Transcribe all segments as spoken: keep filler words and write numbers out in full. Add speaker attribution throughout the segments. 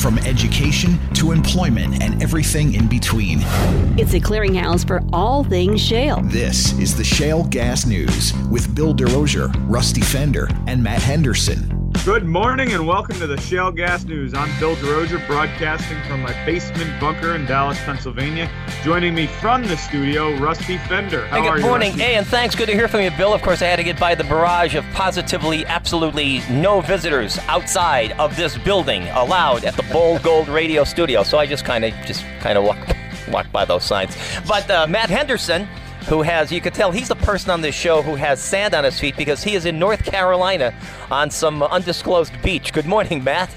Speaker 1: from education to employment and everything in between.
Speaker 2: It's a clearinghouse for all things shale.
Speaker 1: This is the Shale Gas News with Bill DeRosier, Rusty Fender, and Matt Henderson.
Speaker 3: Good morning and welcome to the Shale Gas News. I'm Bill DeRosier, broadcasting from my basement bunker in Dallas, Pennsylvania. Joining me from the studio, Rusty Fender. How
Speaker 4: hey,
Speaker 3: are
Speaker 4: good
Speaker 3: you,
Speaker 4: morning.
Speaker 3: Rusty?
Speaker 4: Hey, and thanks. Good to hear from you, Bill. Of course, I had to get by the barrage of positively, absolutely no visitors outside of this building allowed at the Bold Gold Radio Studio. So I just kind of just kind of walked walk by those signs. But uh, Matt Henderson, who has, you could tell he's the person on this show who has sand on his feet because he is in North Carolina on some undisclosed beach. Good morning, Matt.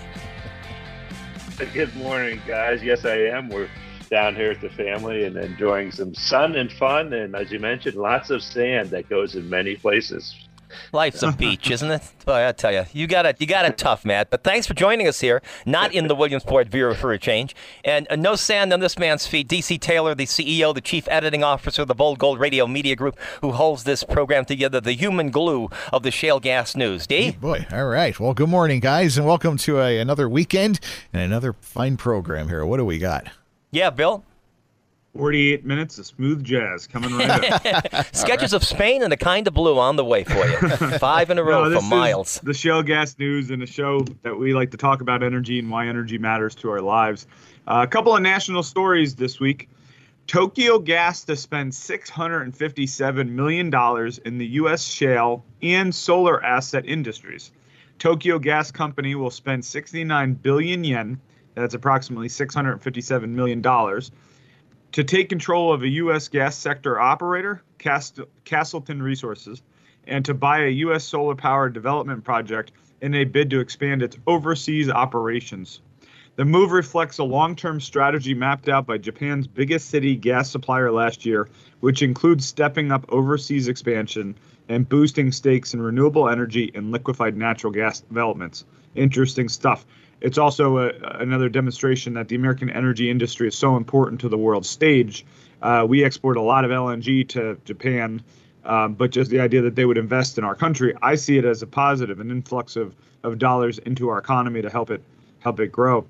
Speaker 5: Good morning, guys. Yes, I am. We're down here at the family and enjoying some sun and fun. And as you mentioned, lots of sand that goes in many places.
Speaker 4: Life's a beach, isn't it? Boy, I tell you, you got it. You got it tough, Matt. But thanks for joining us here, not in the Williamsport Bureau for a change, and uh, no sand on this man's feet. D C Taylor, the C E O, the chief editing officer of the Bold Gold Radio Media Group, who holds this program together, the human glue of the Shale Gas News. D.
Speaker 6: Hey boy, all right. Well, good morning, guys, and welcome to a, another weekend and another fine program here. What do we got?
Speaker 4: Yeah, Bill.
Speaker 3: forty-eight minutes of smooth jazz coming right up.
Speaker 4: Sketches of Spain and a kind of blue on the way for you. Five in a row
Speaker 3: no,
Speaker 4: for miles.
Speaker 3: The Shale Gas News, and a show that we like to talk about energy and why energy matters to our lives. Uh, a couple of national stories this week. Tokyo Gas to spend six hundred fifty-seven million dollars in the U S shale and solar asset industries. Tokyo Gas Company will spend sixty-nine billion yen, that's approximately six hundred fifty-seven million dollars, to take control of a U S gas sector operator, Cast- Castleton Resources, and to buy a U S solar power development project in a bid to expand its overseas operations. The move reflects a long-term strategy mapped out by Japan's biggest city gas supplier last year, which includes stepping up overseas expansion and boosting stakes in renewable energy and liquefied natural gas developments. Interesting stuff. It's also a, another demonstration that the American energy industry is so important to the world stage. Uh, we export a lot of L N G to Japan, um, but just the idea that they would invest in our country, I see it as a positive, an influx of, of dollars into our economy to help it help it grow.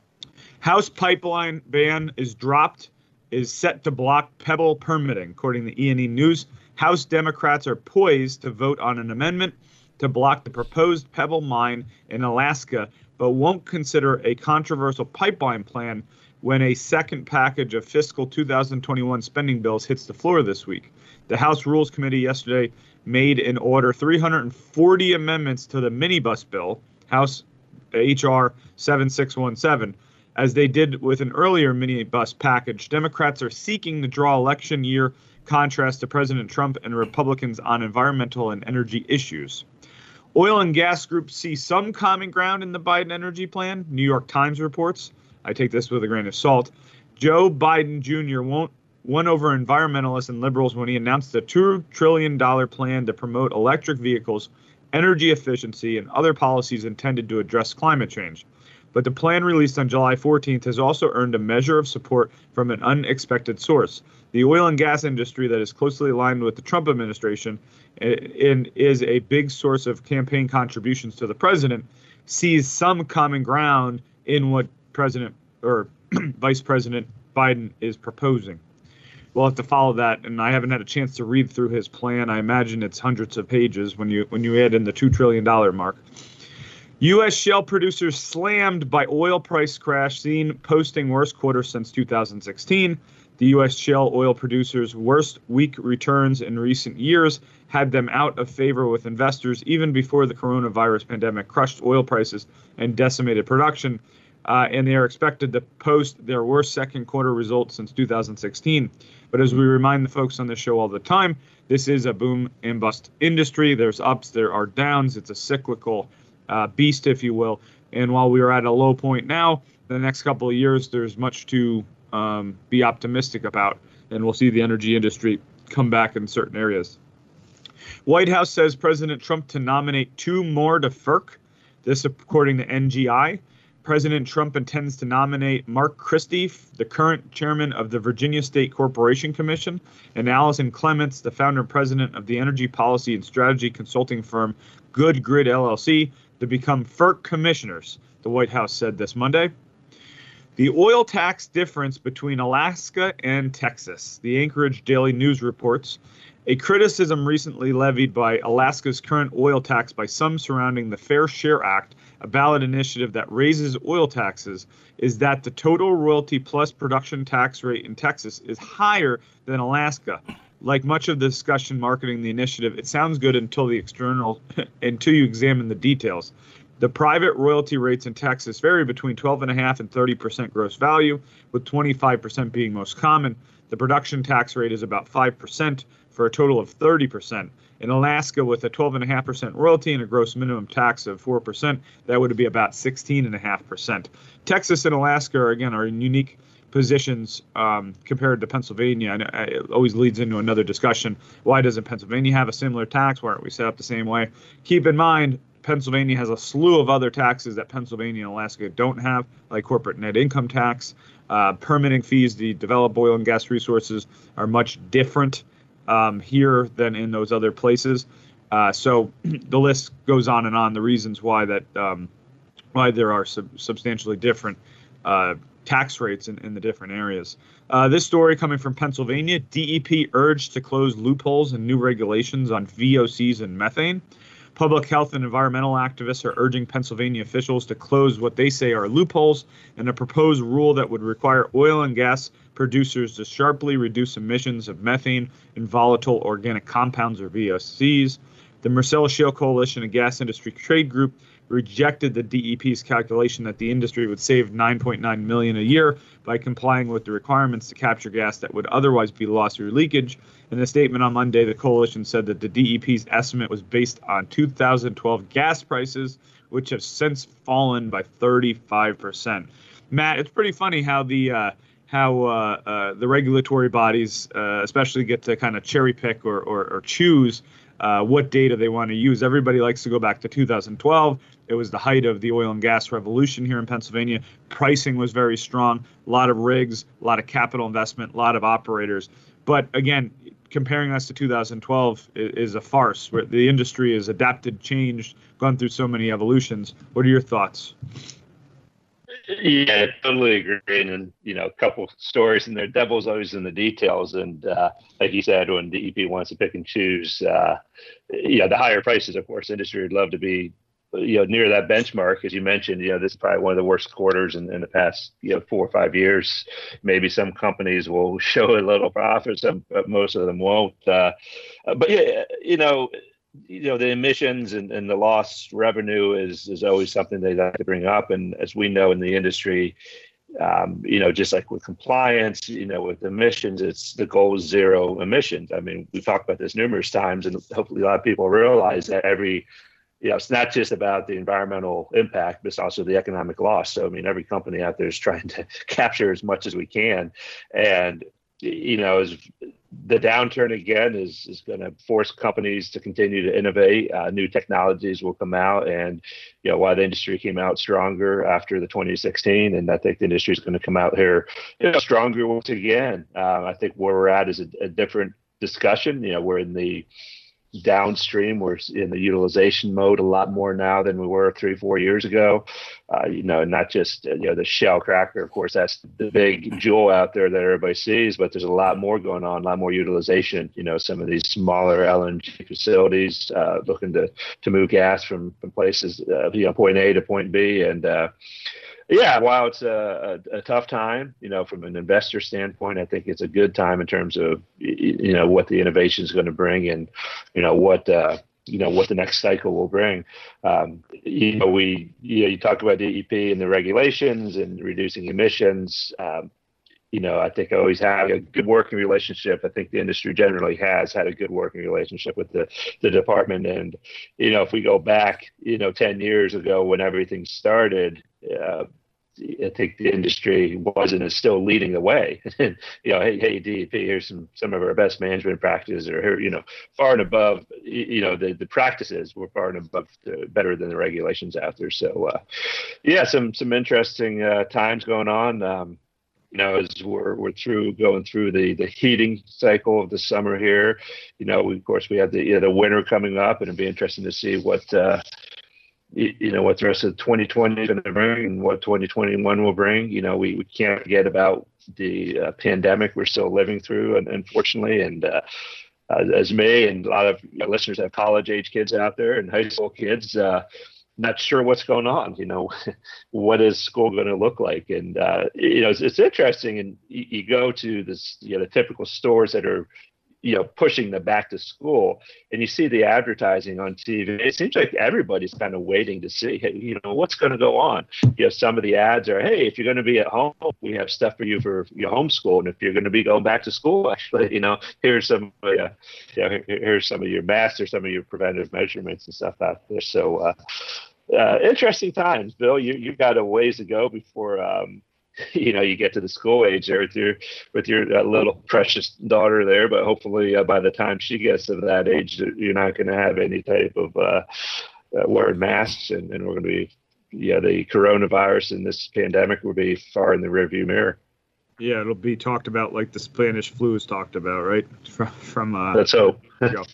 Speaker 3: House pipeline ban is dropped, is set to block Pebble permitting, according to E and E News. House Democrats are poised to vote on an amendment to block the proposed Pebble mine in Alaska, but won't consider a controversial pipeline plan when a second package of fiscal two thousand twenty-one spending bills hits the floor this week. The House Rules Committee yesterday made in order three hundred forty amendments to the minibus bill, House H R seventy-six seventeen. As they did with an earlier minibus package, Democrats are seeking to draw election year contrast to President Trump and Republicans on environmental and energy issues. Oil and gas groups see some common ground in the Biden energy plan, New York Times reports. I take this with a grain of salt. Joe Biden Junior won't won over environmentalists and liberals when he announced a two trillion dollars plan to promote electric vehicles, energy efficiency, and other policies intended to address climate change. But the plan released on July fourteenth has also earned a measure of support from an unexpected source. The oil and gas industry that is closely aligned with the Trump administration and is a big source of campaign contributions to the president sees some common ground in what President or Vice President Biden is proposing. We'll have to follow that, and I haven't had a chance to read through his plan. I imagine it's hundreds of pages when you when you add in the two trillion dollars mark. U S shale producers slammed by oil price crash seen posting worst quarter since two thousand sixteen. The U S shale oil producers' worst week returns in recent years had them out of favor with investors even before the coronavirus pandemic crushed oil prices and decimated production. Uh, and they are expected to post their worst second quarter results since two thousand sixteen. But as we remind the folks on the show all the time, this is a boom and bust industry. There's ups, there are downs. It's a cyclical uh, beast, if you will. And while we are at a low point now, the next couple of years, there's much to um, be optimistic about. And we'll see the energy industry come back in certain areas. White House says President Trump to nominate two more to FERC. This according to N G I. President Trump intends to nominate Mark Christie, the current chairman of the Virginia State Corporation Commission, and Allison Clements, the founder and president of the energy policy and strategy consulting firm Good Grid L L C, to become FERC commissioners, the White House said this Monday. The oil tax difference between Alaska and Texas. The Anchorage Daily News reports a criticism recently levied by Alaska's current oil tax by some surrounding the Fair Share Act, a ballot initiative that raises oil taxes, is that the total royalty plus production tax rate in Texas is higher than Alaska. Like much of the discussion marketing the initiative, it sounds good until the external, until you examine the details. The private royalty rates in Texas vary between twelve point five and thirty percent gross value, with twenty-five percent being most common. The production tax rate is about five percent for a total of thirty percent. In Alaska, with a twelve point five percent royalty and a gross minimum tax of four percent, that would be about sixteen point five percent. Texas and Alaska, are, again, are in unique positions um, compared to Pennsylvania. And it always leads into another discussion. Why doesn't Pennsylvania have a similar tax? Why aren't we set up the same way? Keep in mind, Pennsylvania has a slew of other taxes that Pennsylvania and Alaska don't have, like corporate net income tax. Uh, permitting fees to develop oil and gas resources are much different um, here than in those other places. Uh, so the list goes on and on, the reasons why that um, why there are sub- substantially different uh, tax rates in, in the different areas. Uh, this story coming from Pennsylvania, D E P urged to close loopholes and new regulations on V O Cs and methane. Public health and environmental activists are urging Pennsylvania officials to close what they say are loopholes in a proposed rule that would require oil and gas producers to sharply reduce emissions of methane and volatile organic compounds, or V O Cs. The Marcellus Shale Coalition, a gas industry trade group, rejected the D E P's calculation that the industry would save nine point nine million dollars a year by complying with the requirements to capture gas that would otherwise be lost through leakage. In a statement on Monday, the coalition said that the D E P's estimate was based on two thousand twelve gas prices, which have since fallen by thirty-five percent. Matt, it's pretty funny how the uh, how uh, uh, the regulatory bodies, uh, especially, get to kind of cherry pick or, or, or choose Uh, what data they want to use. Everybody likes to go back to two thousand twelve. It was the height of the oil and gas revolution here in Pennsylvania. Pricing was very strong, a lot of rigs, a lot of capital investment, a lot of operators. But again, comparing us to two thousand twelve is, is a farce, where the industry has adapted, changed, gone through so many evolutions. What are your thoughts?
Speaker 5: Yeah, totally agree. And, you know, a couple stories in there. Devil's always in the details. And uh, like you said, when D E P wants to pick and choose, uh, yeah, the higher prices, of course, industry would love to be, you know, near that benchmark. As you mentioned, you know, this is probably one of the worst quarters in, in the past, you know, four or five years. Maybe some companies will show a little profit, some, but most of them won't. Uh, but, yeah, you know, you know, the emissions and, and the lost revenue is, is always something they like to bring up. And as we know in the industry, um, you know, just like with compliance, you know, with emissions, it's the goal is zero emissions. I mean, we've talked about this numerous times, and hopefully a lot of people realize that every, you know, it's not just about the environmental impact, but it's also the economic loss. So, I mean, every company out there is trying to capture as much as we can. And, you know, as the downturn again is is going to force companies to continue to innovate. Uh, new technologies will come out, and you know, while the industry came out stronger after the twenty sixteen, and I think the industry is going to come out here, you know, stronger once again. Uh, I think where we're at is a, a different discussion. You know, we're in the downstream, we're in the utilization mode a lot more now than we were three, four years ago. Uh, you know, not just, you know, the Shell cracker, of course, that's the big jewel out there that everybody sees, but there's a lot more going on, a lot more utilization. You know, some of these smaller L N G facilities uh, looking to, to move gas from, from places, uh, you know, point A to point B. And, uh, yeah, while it's a, a, a tough time, you know, from an investor standpoint, I think it's a good time in terms of, you know, what the innovation is going to bring, and, you know, what, uh, you know, what the next cycle will bring. Um, you know, we, you know, you talk about D E P and the regulations and reducing emissions. Um, you know, I think I always have a good working relationship. I think the industry generally has had a good working relationship with the, the department. And, you know, if we go back, you know, ten years ago when everything started, uh, I think the industry was and is still leading the way. you know, hey, hey, D E P, here's some some of our best management practices, or here, you know, far and above. You know, the, the practices were far and above, the, better than the regulations out there. So, uh, yeah, some some interesting uh, times going on. Um, you know, as we're we're through going through the the heating cycle of the summer here. You know, we, of course, we have the you know, the winter coming up, and it'll be interesting to see what. Uh, you, you know, what the rest of twenty twenty is going to bring and what twenty twenty-one will bring. You know, we, we can't forget about the uh, pandemic we're still living through, and unfortunately, and uh, uh, as me and a lot of you know, listeners have college age kids out there and high school kids, uh, not sure what's going on. You know, what is school going to look like? And uh, you know, it's, it's interesting. And you, you go to this, you know, the typical stores that are, you know, pushing them back to school, and you see the advertising on T V. It seems like everybody's kind of waiting to see, hey, you know, what's going to go on. You know, some of the ads are, hey, if you're going to be at home, we have stuff for you for your homeschool, and if you're going to be going back to school, actually, you know, here's some, uh, you know, here's some of your masks or some of your preventative measurements and stuff out there. So, uh, uh, interesting times, Bill. You you've got a ways to go before. Um, you know, you get to the school age there with your with your uh, little precious daughter there, but hopefully uh, by the time she gets to that age, you're not going to have any type of uh, uh, wearing masks, and, and we're going to be, yeah, the coronavirus and this pandemic will be far in the rearview mirror.
Speaker 3: Yeah, it'll be talked about like the Spanish flu is talked about, right? From, from uh,
Speaker 5: let's hope.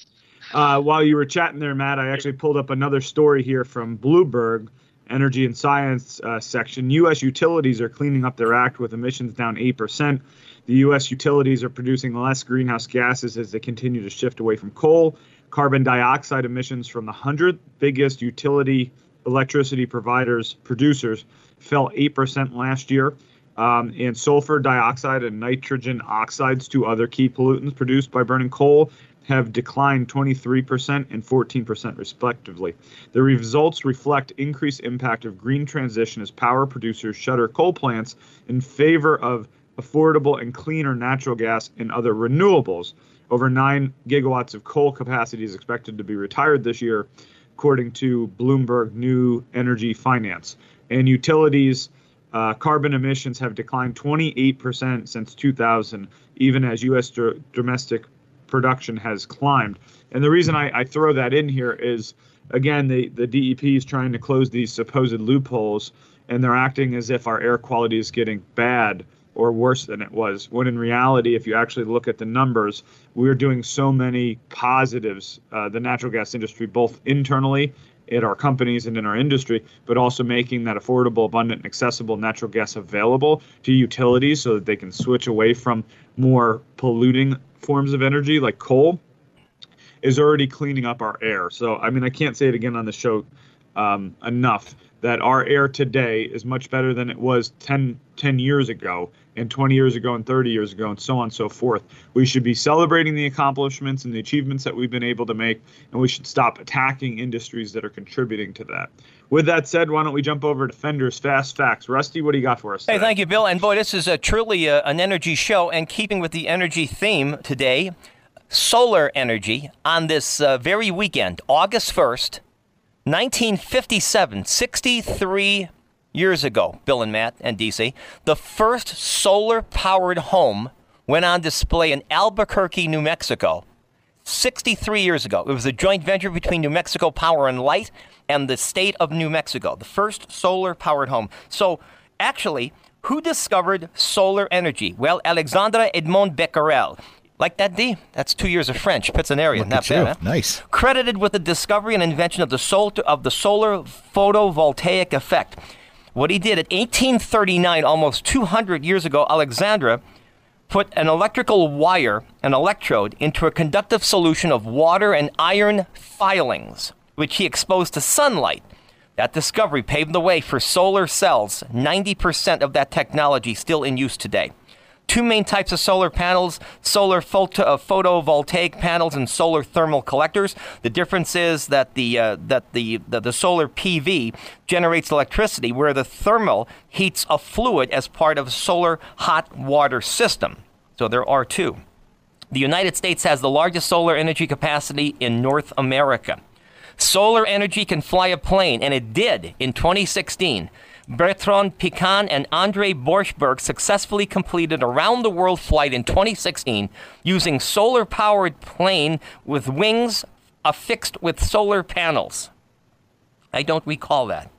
Speaker 3: uh, while you were chatting there, Matt, I actually pulled up another story here from Bloomberg. Energy and Science uh, section. U S utilities are cleaning up their act with emissions down eight percent. The U S utilities are producing less greenhouse gases as they continue to shift away from coal. Carbon dioxide emissions from the one hundred biggest utility electricity providers, producers, fell eight percent last year. Um, and sulfur dioxide and nitrogen oxides, two other key pollutants produced by burning coal, have declined twenty-three percent and fourteen percent respectively. The results reflect increased impact of green transition as power producers shutter coal plants in favor of affordable and cleaner natural gas and other renewables. Over nine gigawatts of coal capacity is expected to be retired this year, according to Bloomberg New Energy Finance. And utilities uh, carbon emissions have declined twenty-eight percent since two thousand, even as U S d- domestic production has climbed. And the reason I, I throw that in here is, again, the, the D E P is trying to close these supposed loopholes, and they're acting as if our air quality is getting bad or worse than it was, when in reality, if you actually look at the numbers, we're doing so many positives, uh, the natural gas industry, both internally at our companies and in our industry, but also making that affordable, abundant, and accessible natural gas available to utilities so that they can switch away from more polluting forms of energy like coal, is already cleaning up our air. So, I mean, I can't say it again on the show um, enough that our air today is much better than it was ten, ten years ago and twenty years ago and thirty years ago and so on and so forth. We should be celebrating the accomplishments and the achievements that we've been able to make, and we should stop attacking industries that are contributing to that. With that said, why don't we jump over to Fender's Fast Facts. Rusty, what do you got for us today?
Speaker 4: Hey, thank you, Bill. And boy, this is a truly a, an energy show, and keeping with the energy theme today, solar energy on this uh, very weekend, August first, nineteen fifty-seven, sixty-three years ago, Bill and Matt and D C, the first solar-powered home went on display in Albuquerque, New Mexico, sixty-three years ago. It was a joint venture between New Mexico Power and Light and the state of New Mexico, the first solar-powered home. So, actually, who discovered solar energy? Well, Alexandre Edmond Becquerel. Like that, D? That's two years of French. Pitznarian.
Speaker 6: Look
Speaker 4: Not
Speaker 6: at
Speaker 4: bad,
Speaker 6: you.
Speaker 4: huh?
Speaker 6: Nice.
Speaker 4: Credited with the discovery and invention of the, sol- of the solar photovoltaic effect. What he did at eighteen thirty-nine, almost two hundred years ago, Alexandre put an electrical wire, an electrode, into a conductive solution of water and iron filings, which he exposed to sunlight. That discovery paved the way for solar cells, ninety percent of that technology still in use today. Two main types of solar panels, solar photo, uh, photovoltaic panels and solar thermal collectors. The difference is that the, uh, that the, the, the solar P V generates electricity, where the thermal heats a fluid as part of a solar hot water system. So there are two. The United States has the largest solar energy capacity in North America. Solar energy can fly a plane, and it did in twenty sixteen. Bertrand Piccon and Andrei Borschberg successfully completed a round-the-world flight in twenty sixteen using solar-powered plane with wings affixed with solar panels. I don't recall that.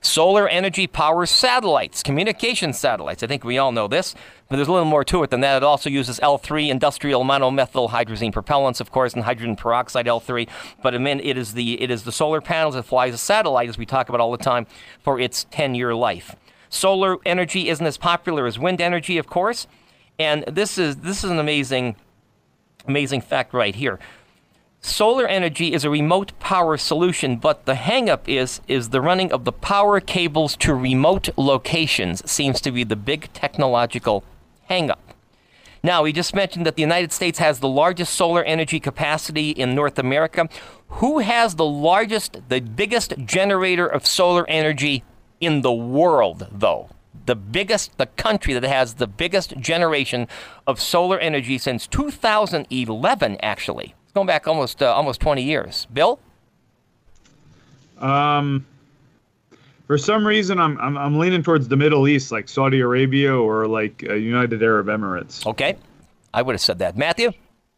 Speaker 4: Solar energy powers satellites, communication satellites. I think we all know this, but there's a little more to it than that. It also uses L three, industrial monomethyl hydrazine propellants, of course, and hydrogen peroxide L three. But I mean, it is the it is the solar panels that flies a satellite, as we talk about all the time, for its ten-year life. Solar energy isn't as popular as wind energy, of course, and this is this is an amazing, amazing fact right here. Solar energy is a remote power solution, but the hang-up is, is the running of the power cables to remote locations seems to be the big technological hang-up. Now, we just mentioned that the United States has the largest solar energy capacity in North America. Who has the largest, the biggest generator of solar energy in the world, though? The biggest, the country that has the biggest generation of solar energy since two thousand eleven, actually. Going back almost uh, almost twenty years. Bill?
Speaker 3: Um, for some reason, I'm, I'm I'm leaning towards the Middle East, like Saudi Arabia or like uh, United Arab Emirates.
Speaker 4: Okay, I would have said that. Matthew?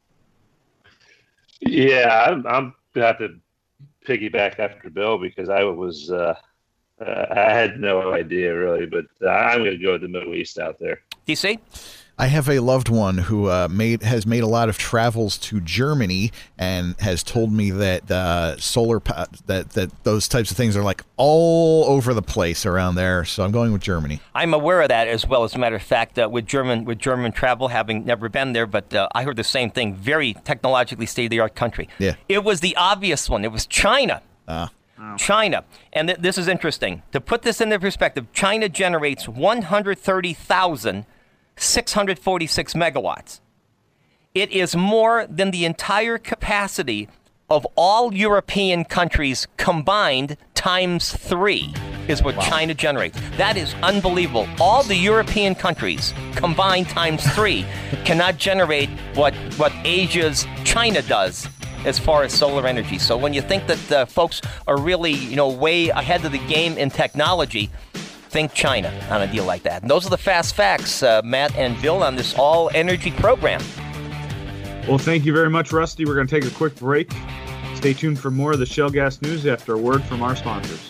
Speaker 5: Yeah, I'm, I'm gonna have to piggyback after Bill because I was uh, uh, I had no idea really, but uh, I'm gonna go with the Middle East out there.
Speaker 4: D C?
Speaker 6: I have a loved one who uh, made has made a lot of travels to Germany and has told me that uh, solar pa- that that those types of things are like all over the place around there. So I'm going with Germany.
Speaker 4: I'm aware of that as well. As a matter of fact, uh, with German with German travel, having never been there, but uh, I heard the same thing. Very technologically state-of-the-art country.
Speaker 6: Yeah.
Speaker 4: It was the obvious one. It was China.
Speaker 6: Ah.
Speaker 3: Wow.
Speaker 4: China. And th- this is interesting. To put this into perspective, China generates one hundred thirty thousand six hundred forty-six megawatts. It is more than the entire capacity of all European countries combined times three is what wow. China generates. That is unbelievable. All the European countries combined times three cannot generate what what Asia's China does as far as solar energy. So when you think that uh, folks are really, you know, way ahead of the game in technology, think China on a deal like that. And those are the fast facts, uh, Matt and Bill, on this all-energy program.
Speaker 3: Well, thank you very much, Rusty. We're going to take a quick break. Stay tuned for more of the Shale Gas News after a word from our sponsors.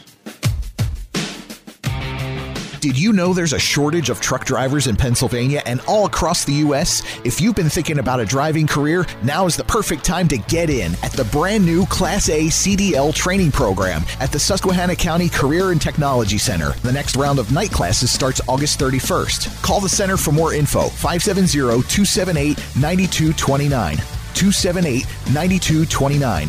Speaker 1: Did you know there's a shortage of truck drivers in Pennsylvania and all across the U S? If you've been thinking about a driving career, now is the perfect time to get in at the brand new Class A C D L training program at the Susquehanna County Career and Technology Center. The next round of night classes starts August thirty-first. Call the center for more info, five seven zero, two seven eight, nine two two nine, two seven eight, nine two two nine.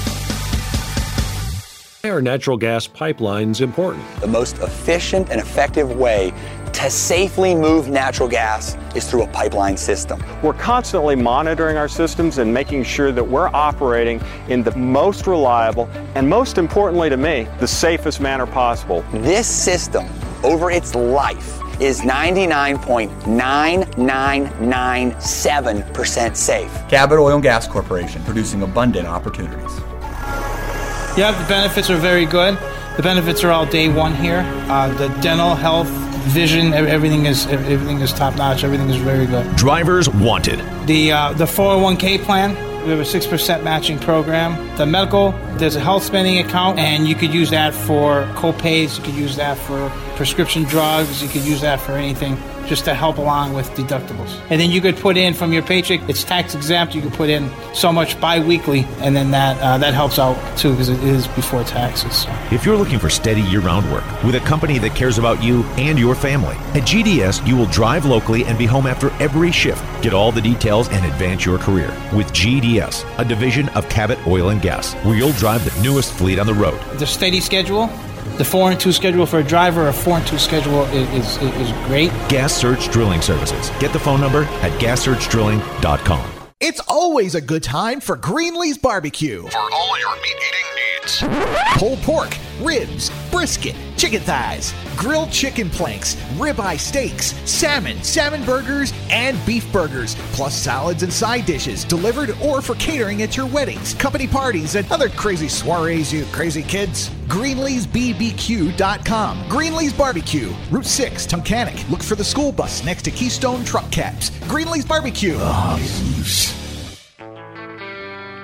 Speaker 7: Why are natural gas pipelines important?
Speaker 8: The most efficient and effective way to safely move natural gas is through a pipeline system.
Speaker 9: We're constantly monitoring our systems and making sure that we're operating in the most reliable and, most importantly to me, the safest manner possible.
Speaker 8: This system, over its life, is ninety-nine point nine nine nine seven percent safe.
Speaker 10: Cabot Oil and Gas Corporation, producing abundant opportunities.
Speaker 11: Yeah, the benefits are very good. The benefits are all day one here. Uh, the dental, health, vision, everything is everything is top notch. Everything is very good.
Speaker 1: Drivers wanted.
Speaker 11: The uh, the four oh one k plan. We have a six percent matching program. The medical, there's a health spending account, and you could use that for co-pays. You could use that for prescription drugs. You could use that for anything, just to help along with deductibles. And then you could put in from your paycheck, it's tax exempt, you could put in so much bi-weekly, and then that uh, that helps out too, because it is before taxes. So.
Speaker 12: If you're looking for steady year-round work with a company that cares about you and your family, at G D S you will drive locally and be home after every shift. Get all the details and advance your career with G D S, a division of Cabot Oil and Gas, where you'll drive the newest fleet on the road.
Speaker 11: The steady schedule, the four and two schedule for a driver, a four and two schedule is, is, is great.
Speaker 12: Gas Search Drilling Services. Get the phone number at gas search drilling dot com.
Speaker 1: It's always a good time for Greenlee's Barbecue.
Speaker 13: For all your meat-eating needs.
Speaker 1: Pulled pork, ribs, brisket, chicken thighs, grilled chicken planks, ribeye steaks, salmon, salmon burgers, and beef burgers, plus salads and side dishes delivered or for catering at your weddings, company parties, and other crazy soirees, you crazy kids. Greenlee's B B Q dot com. Greenlee's Barbecue, Route six, Tunkhannock. Look for the school bus next to Keystone Truck Caps. Greenlee's Barbecue. Oh,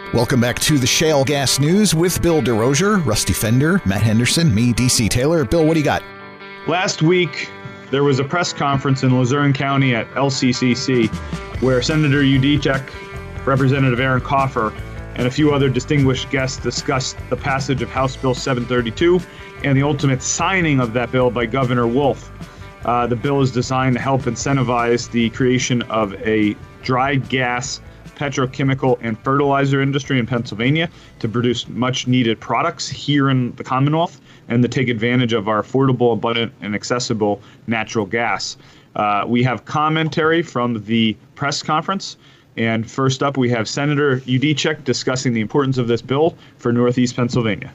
Speaker 1: Welcome back to the Shale Gas News with Bill DeRosier, Rusty Fender, Matt Henderson, me, D C Taylor. Bill, what do you got?
Speaker 3: Last week, there was a press conference in Luzerne County at L C C C where Senator Yudichak, Representative Aaron Coffer, and a few other distinguished guests discussed the passage of House Bill seven thirty-two and the ultimate signing of that bill by Governor Wolf. Uh, the bill is designed to help incentivize the creation of a dry gas petrochemical and fertilizer industry in Pennsylvania to produce much needed products here in the Commonwealth and to take advantage of our affordable, abundant, and accessible natural gas. Uh, we have commentary from the press conference. And first up, we have Senator Yudichak discussing the importance of this bill for Northeast Pennsylvania.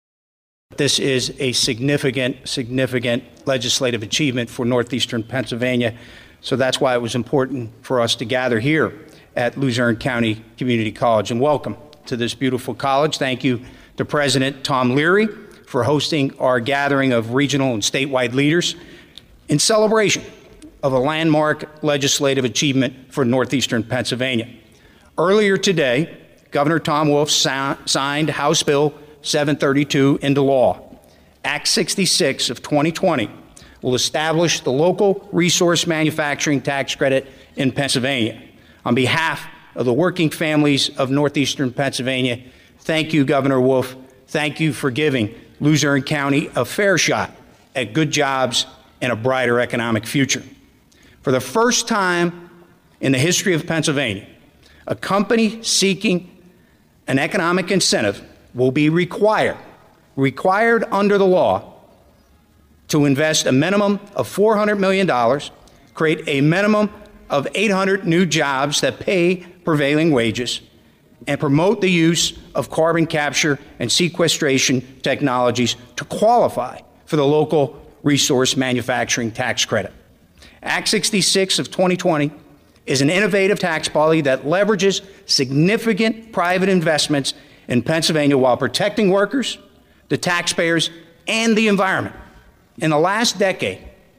Speaker 14: This is a significant, significant legislative achievement for Northeastern Pennsylvania. So that's why it was important for us to gather here at Luzerne County Community College. And welcome to this beautiful college. Thank you to President Tom Leary for hosting our gathering of regional and statewide leaders in celebration of a landmark legislative achievement for Northeastern Pennsylvania. Earlier today, Governor Tom Wolf sa- signed House Bill seven thirty-two into law. Act sixty-six of twenty twenty will establish the local resource manufacturing tax credit in Pennsylvania. On behalf of the working families of Northeastern Pennsylvania, thank you, Governor Wolf. Thank you for giving Luzerne County a fair shot at good jobs and a brighter economic future. For the first time in the history of Pennsylvania, a company seeking an economic incentive will be required, required under the law, to invest a minimum of four hundred million dollars, create a minimum of eight hundred new jobs that pay prevailing wages, and promote the use of carbon capture and sequestration technologies to qualify for the local resource manufacturing tax credit. Act sixty-six of twenty twenty is an innovative tax policy that leverages significant private investments in Pennsylvania while protecting workers, the taxpayers, and the environment. In the last decade,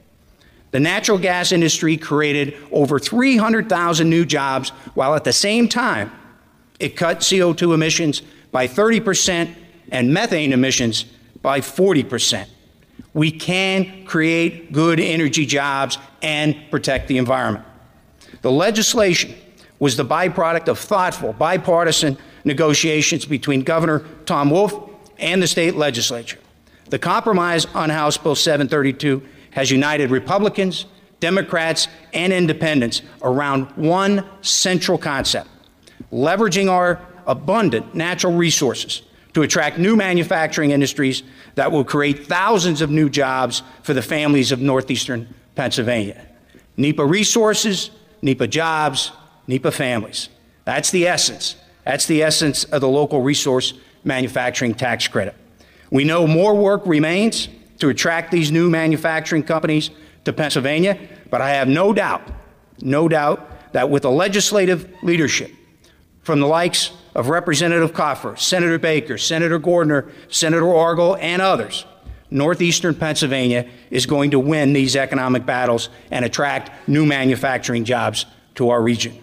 Speaker 14: the natural gas industry created over three hundred thousand new jobs, while at the same time, it cut C O two emissions by thirty percent and methane emissions by forty percent. We can create good energy jobs and protect the environment. The legislation was the byproduct of thoughtful, bipartisan negotiations between Governor Tom Wolf and the state legislature. The compromise on House Bill seven thirty-two has united Republicans, Democrats, and independents around one central concept: leveraging our abundant natural resources to attract new manufacturing industries that will create thousands of new jobs for the families of Northeastern Pennsylvania. NEPA resources, NEPA jobs, NEPA families. That's the essence. That's the essence of the local resource manufacturing tax credit. We know more work remains to attract these new manufacturing companies to Pennsylvania, but I have no doubt, no doubt that with the legislative leadership from the likes of Representative Coffer, Senator Baker, Senator Gordner, Senator Argel, and others, Northeastern Pennsylvania is going to win these economic battles and attract new manufacturing jobs to our region.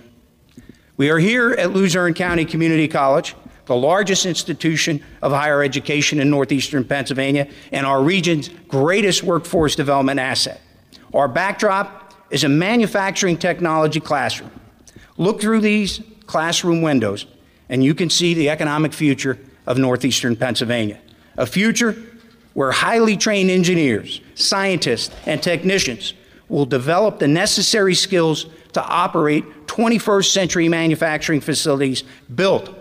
Speaker 14: We are here at Luzerne County Community College, the largest institution of higher education in Northeastern Pennsylvania and our region's greatest workforce development asset. Our backdrop is a manufacturing technology classroom. Look through these classroom windows and you can see the economic future of Northeastern Pennsylvania, a future where highly trained engineers, scientists, and technicians will develop the necessary skills to operate twenty-first century manufacturing facilities built,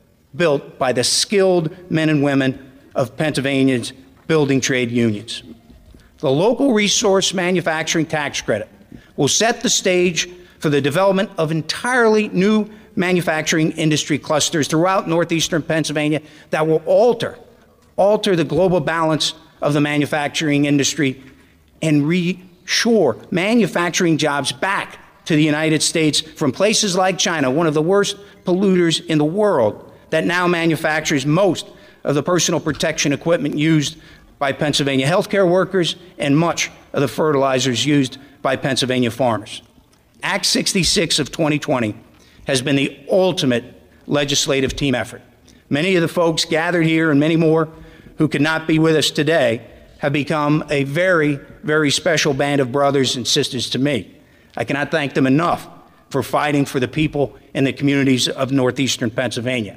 Speaker 14: built by the skilled men and women of Pennsylvania's building trade unions. The local resource manufacturing tax credit will set the stage for the development of entirely new manufacturing industry clusters throughout Northeastern Pennsylvania that will alter, alter the global balance of the manufacturing industry and reshore manufacturing jobs back to the United States from places like China, one of the worst polluters in the world, that now manufactures most of the personal protection equipment used by Pennsylvania healthcare workers and much of the fertilizers used by Pennsylvania farmers. Act sixty-six of twenty twenty has been the ultimate legislative team effort. Many of the folks gathered here and many more who could not be with us today have become a very, very special band of brothers and sisters to me. I cannot thank them enough for fighting for the people and the communities of northeastern Pennsylvania.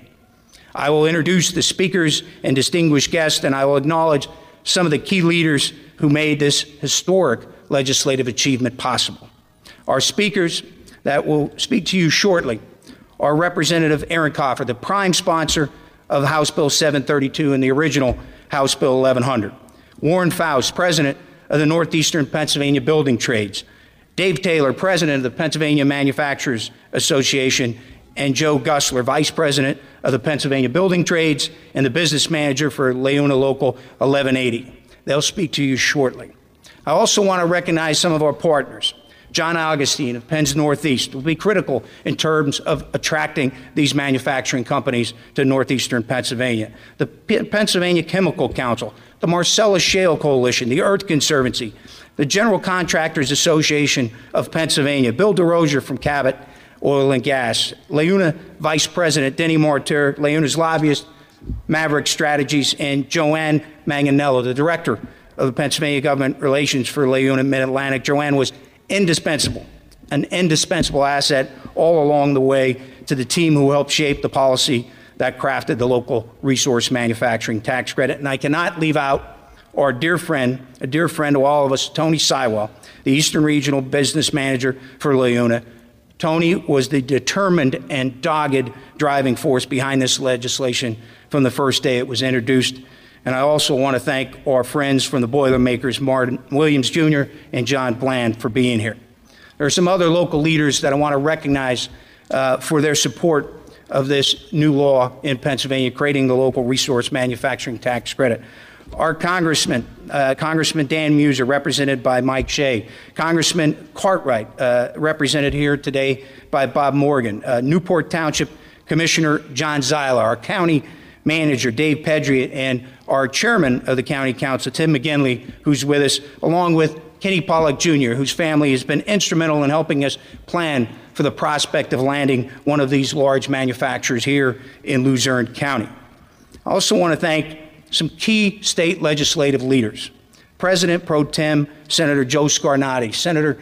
Speaker 14: I will introduce the speakers and distinguished guests, and I will acknowledge some of the key leaders who made this historic legislative achievement possible. Our speakers that will speak to you shortly are Representative Aaron Coffer, the prime sponsor of House Bill seven thirty-two and the original House Bill eleven hundred. Warren Faust, president of the Northeastern Pennsylvania Building Trades. Dave Taylor, president of the Pennsylvania Manufacturers Association, and Joe Gussler, vice president of the Pennsylvania Building Trades and the business manager for LeUna Local eleven eighty. They'll speak to you shortly. I also want to recognize some of our partners. John Augustine of Penn's Northeast will be critical in terms of attracting these manufacturing companies to northeastern Pennsylvania. The P- Pennsylvania Chemical Council, the Marcellus Shale Coalition, the Earth Conservancy, the General Contractors Association of Pennsylvania, Bill DeRosier from Cabot Oil and Gas, LeUna Vice President Denny Martyr, LeUna's lobbyist Maverick Strategies, and Joanne Manganello, the Director of the Pennsylvania Government Relations for LeUna Mid-Atlantic. Joanne was indispensable, an indispensable asset all along the way to the team who helped shape the policy that crafted the local resource manufacturing tax credit. And I cannot leave out our dear friend, a dear friend to all of us, Tony Sywell, the Eastern Regional Business Manager for LeUna. Tony was the determined and dogged driving force behind this legislation from the first day it was introduced. And I also want to thank our friends from the Boilermakers, Martin Williams Junior and John Bland, for being here. There are some other local leaders that I want to recognize uh, for their support of this new law in Pennsylvania, creating the local resource manufacturing tax credit. Our Congressman, uh, Congressman Dan Muser, represented by Mike Shea, Congressman Cartwright, uh, represented here today by Bob Morgan, uh, Newport Township Commissioner John Zyla, our County Manager Dave Pedriot, and our Chairman of the County Council, Tim McGinley, who's with us, along with Kenny Pollock Junior, whose family has been instrumental in helping us plan for the prospect of landing one of these large manufacturers here in Luzerne County. I also want to thank some key state legislative leaders. President Pro Tem Senator Joe Scarnati, Senator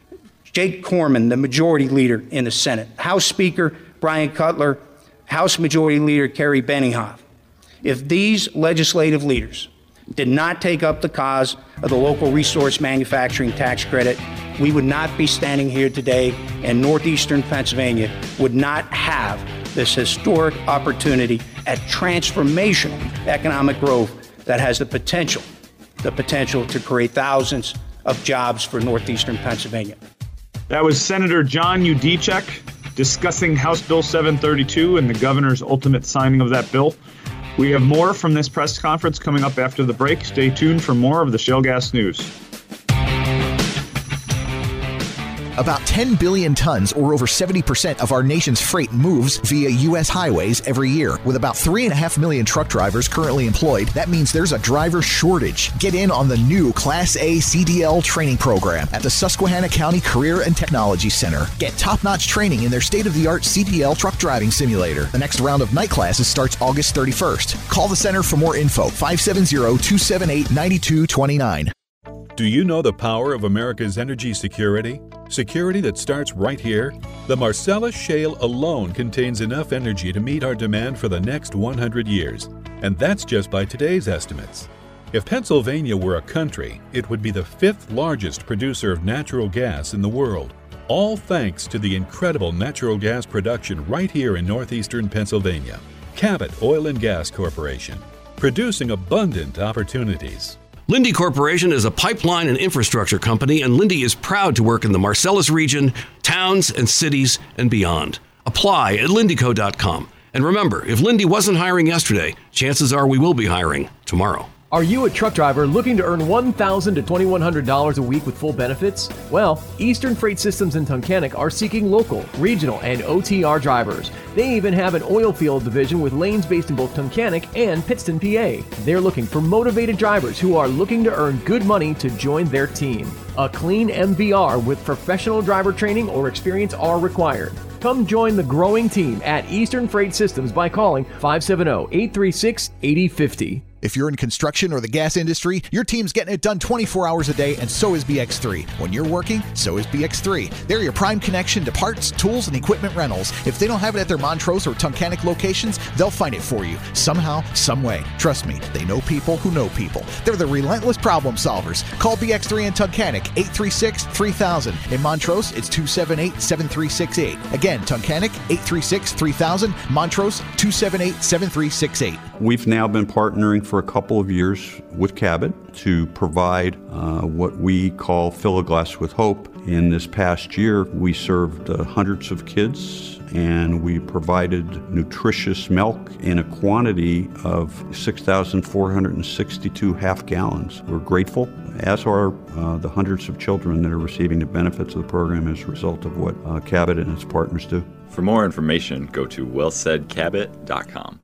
Speaker 14: Jake Corman, the majority leader in the Senate, House Speaker Brian Cutler, House Majority Leader Kerry Benninghoff. If these legislative leaders did not take up the cause of the local resource manufacturing tax credit, we would not be standing here today, and northeastern Pennsylvania would not have this historic opportunity at transformational economic growth that has the potential, the potential to create thousands of jobs for northeastern Pennsylvania.
Speaker 3: That was Senator John Udicek discussing House Bill seven thirty-two and the governor's ultimate signing of that bill. We have more from this press conference coming up after the break. Stay tuned for more of the Shale Gas News.
Speaker 1: About ten billion tons, or over seventy percent of our nation's freight, moves via U S highways every year. With about three point five million truck drivers currently employed, that means there's a driver shortage. Get in on the new Class A C D L training program at the Susquehanna County Career and Technology Center. Get top-notch training in their state-of-the-art C D L truck driving simulator. The next round of night classes starts August thirty-first. Call the center for more info, five seven zero, two seven eight, nine two two nine.
Speaker 15: Do you know the power of America's energy security? Security that starts right here? The Marcellus Shale alone contains enough energy to meet our demand for the next one hundred years. And that's just by today's estimates. If Pennsylvania were a country, it would be the fifth largest producer of natural gas in the world. All thanks to the incredible natural gas production right here in northeastern Pennsylvania. Cabot Oil and Gas Corporation, producing abundant opportunities.
Speaker 16: Linde Corporation is a pipeline and infrastructure company, and Linde is proud to work in the Marcellus region, towns and cities, and beyond. Apply at lindeco dot com. And remember, if Linde wasn't hiring yesterday, chances are we will be hiring tomorrow.
Speaker 17: Are you a truck driver looking to earn one thousand dollars to twenty-one hundred dollars a week with full benefits? Well, Eastern Freight Systems in Tunkhannock are seeking local, regional, and O T R drivers. They even have an oil field division with lanes based in both Tunkhannock and Pittston, P A. They're looking for motivated drivers who are looking to earn good money to join their team. A clean M V R with professional driver training or experience are required. Come join the growing team at Eastern Freight Systems by calling five seven zero, eight three six, eight zero five zero.
Speaker 1: If you're in construction or the gas industry, your team's getting it done twenty-four hours a day, and so is B X three. When you're working, so is B X three. They're your prime connection to parts, tools, and equipment rentals. If they don't have it at their Montrose or Tunkhannock locations, they'll find it for you, somehow, some way. Trust me, they know people who know people. They're the relentless problem solvers. Call B X three in Tunkhannock, eight three six, three thousand. In Montrose, it's two seven eight, seven three six eight. Again, Tunkhannock, eight three six, three thousand. Montrose, two seven eight, seven three six eight.
Speaker 18: We've now been partnering for a couple of years with Cabot to provide uh, what we call Fill a Glass with Hope. In this past year, we served uh, hundreds of kids, and we provided nutritious milk in a quantity of six thousand four hundred sixty-two half gallons. We're grateful, as are uh, the hundreds of children that are receiving the benefits of the program as a result of what uh, Cabot and its partners do.
Speaker 19: For more information, go to well said cabot dot com.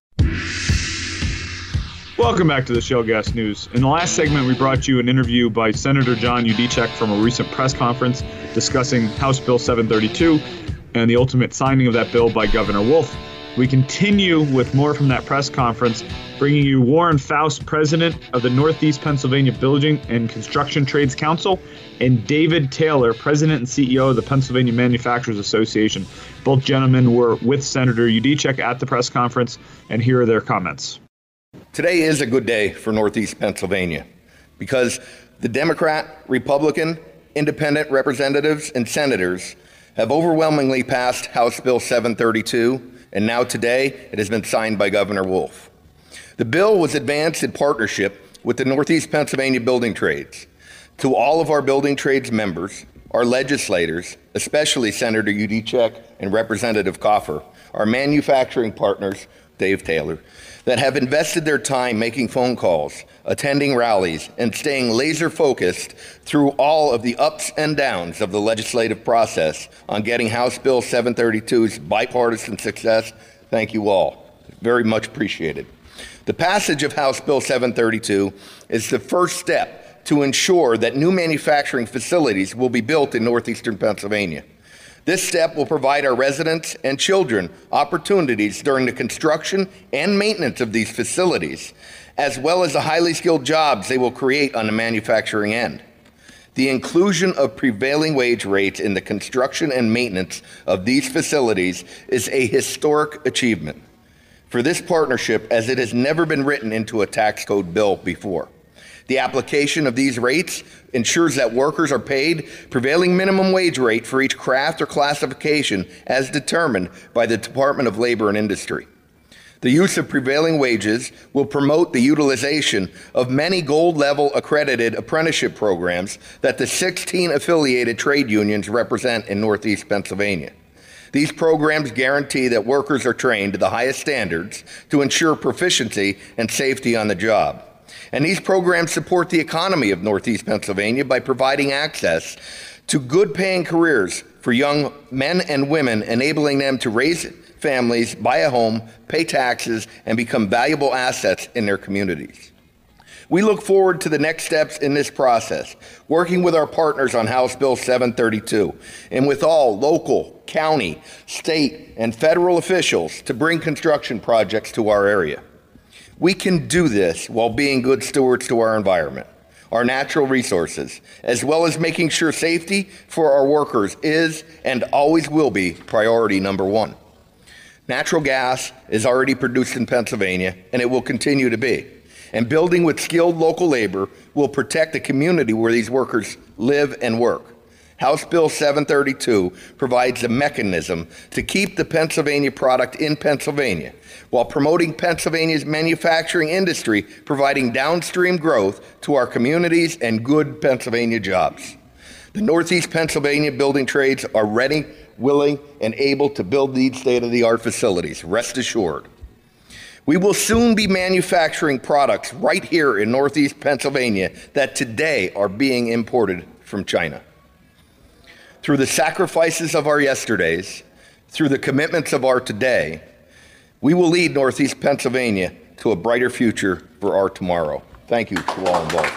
Speaker 3: Welcome back to the Shale Gas News. In the last segment, we brought you an interview by Senator John Yudichak from a recent press conference discussing House Bill seven thirty-two and the ultimate signing of that bill by Governor Wolf. We continue with more from that press conference, bringing you Warren Faust, president of the Northeast Pennsylvania Building and Construction Trades Council, and David Taylor, president and C E O of the Pennsylvania Manufacturers Association. Both gentlemen were with Senator Yudichak at the press conference, and here are their comments.
Speaker 20: Today is a good day for Northeast Pennsylvania because the Democrat, Republican, independent representatives and senators have overwhelmingly passed House Bill seven thirty-two, and now today it has been signed by Governor Wolf. The bill was advanced in partnership with the Northeast Pennsylvania Building Trades. To all of our building trades members, our legislators, especially Senator Yudichak and Representative Coffer, our manufacturing partners, Dave Taylor, that have invested their time making phone calls, attending rallies, and staying laser focused through all of the ups and downs of the legislative process on getting House Bill seven thirty-two's bipartisan success. Thank you all. Very much appreciated. The passage of House Bill seven thirty-two is the first step to ensure that new manufacturing facilities will be built in northeastern Pennsylvania. This step will provide our residents and children opportunities during the construction and maintenance of these facilities, as well as the highly skilled jobs they will create on the manufacturing end. The inclusion of prevailing wage rates in the construction and maintenance of these facilities is a historic achievement for this partnership, as it has never been written into a tax code bill before. The application of these rates ensures that workers are paid prevailing minimum wage rate for each craft or classification as determined by the Department of Labor and Industry. The use of prevailing wages will promote the utilization of many gold-level accredited apprenticeship programs that the sixteen affiliated trade unions represent in Northeast Pennsylvania. These programs guarantee that workers are trained to the highest standards to ensure proficiency and safety on the job. And these programs support the economy of Northeast Pennsylvania by providing access to good-paying careers for young men and women, enabling them to raise families, buy a home, pay taxes, and become valuable assets in their communities. We look forward to the next steps in this process, working with our partners on House Bill seven thirty-two and with all local, county, state, and federal officials to bring construction projects to our area. We can do this while being good stewards to our environment, our natural resources, as well as making sure safety for our workers is and always will be priority number one. Natural gas is already produced in Pennsylvania, and it will continue to be. And building with skilled local labor will protect the community where these workers live and work. House Bill seven thirty-two provides a mechanism to keep the Pennsylvania product in Pennsylvania while promoting Pennsylvania's manufacturing industry, providing downstream growth to our communities and good Pennsylvania jobs. The Northeast Pennsylvania building trades are ready, willing, and able to build these state-of-the-art facilities, rest assured. We will soon be manufacturing products right here in Northeast Pennsylvania that today are being imported from China. Through the sacrifices of our yesterdays, through the commitments of our today, we will lead Northeast Pennsylvania to a brighter future for our tomorrow. Thank you to all involved.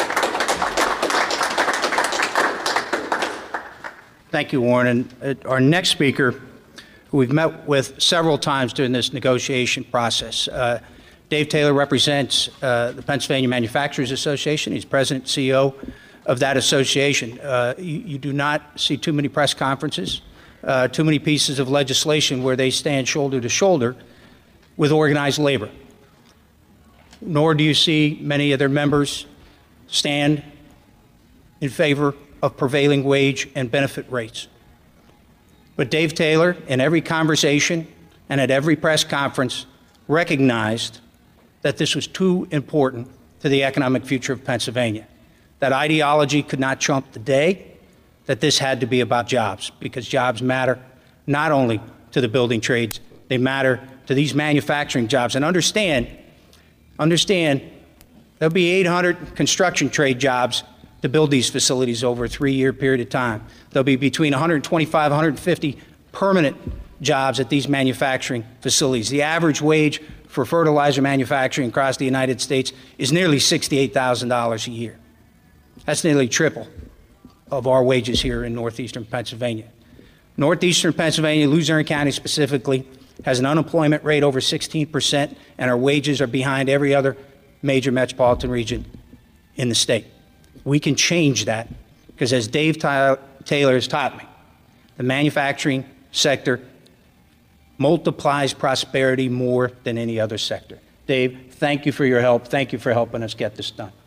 Speaker 14: Thank you, Warren. And uh, our next speaker, who we've met with several times during this negotiation process. Uh, Dave Taylor represents uh, the Pennsylvania Manufacturers Association. He's president and C E O of that association. Uh, you, you do not see too many press conferences, uh, too many pieces of legislation where they stand shoulder to shoulder with organized labor. Nor do you see many of their members stand in favor of prevailing wage and benefit rates. But Dave Taylor, in every conversation and at every press conference, recognized that this was too important to the economic future of Pennsylvania. That ideology could not trump the day, that this had to be about jobs, because jobs matter not only to the building trades, they matter to these manufacturing jobs. And understand, understand, there'll be eight hundred construction trade jobs to build these facilities over a three-year period of time. There'll be between one hundred twenty-five, one hundred fifty permanent jobs at these manufacturing facilities. The average wage for fertilizer manufacturing across the United States is nearly sixty-eight thousand dollars a year. That's nearly triple of our wages here in northeastern Pennsylvania. Northeastern Pennsylvania, Luzerne County specifically, has an unemployment rate over sixteen percent, and our wages are behind every other major metropolitan region in the state. We can change that, because as Dave Taylor has taught me, the manufacturing sector multiplies prosperity more than any other sector. Dave, thank you for your help. Thank you for helping us get this done.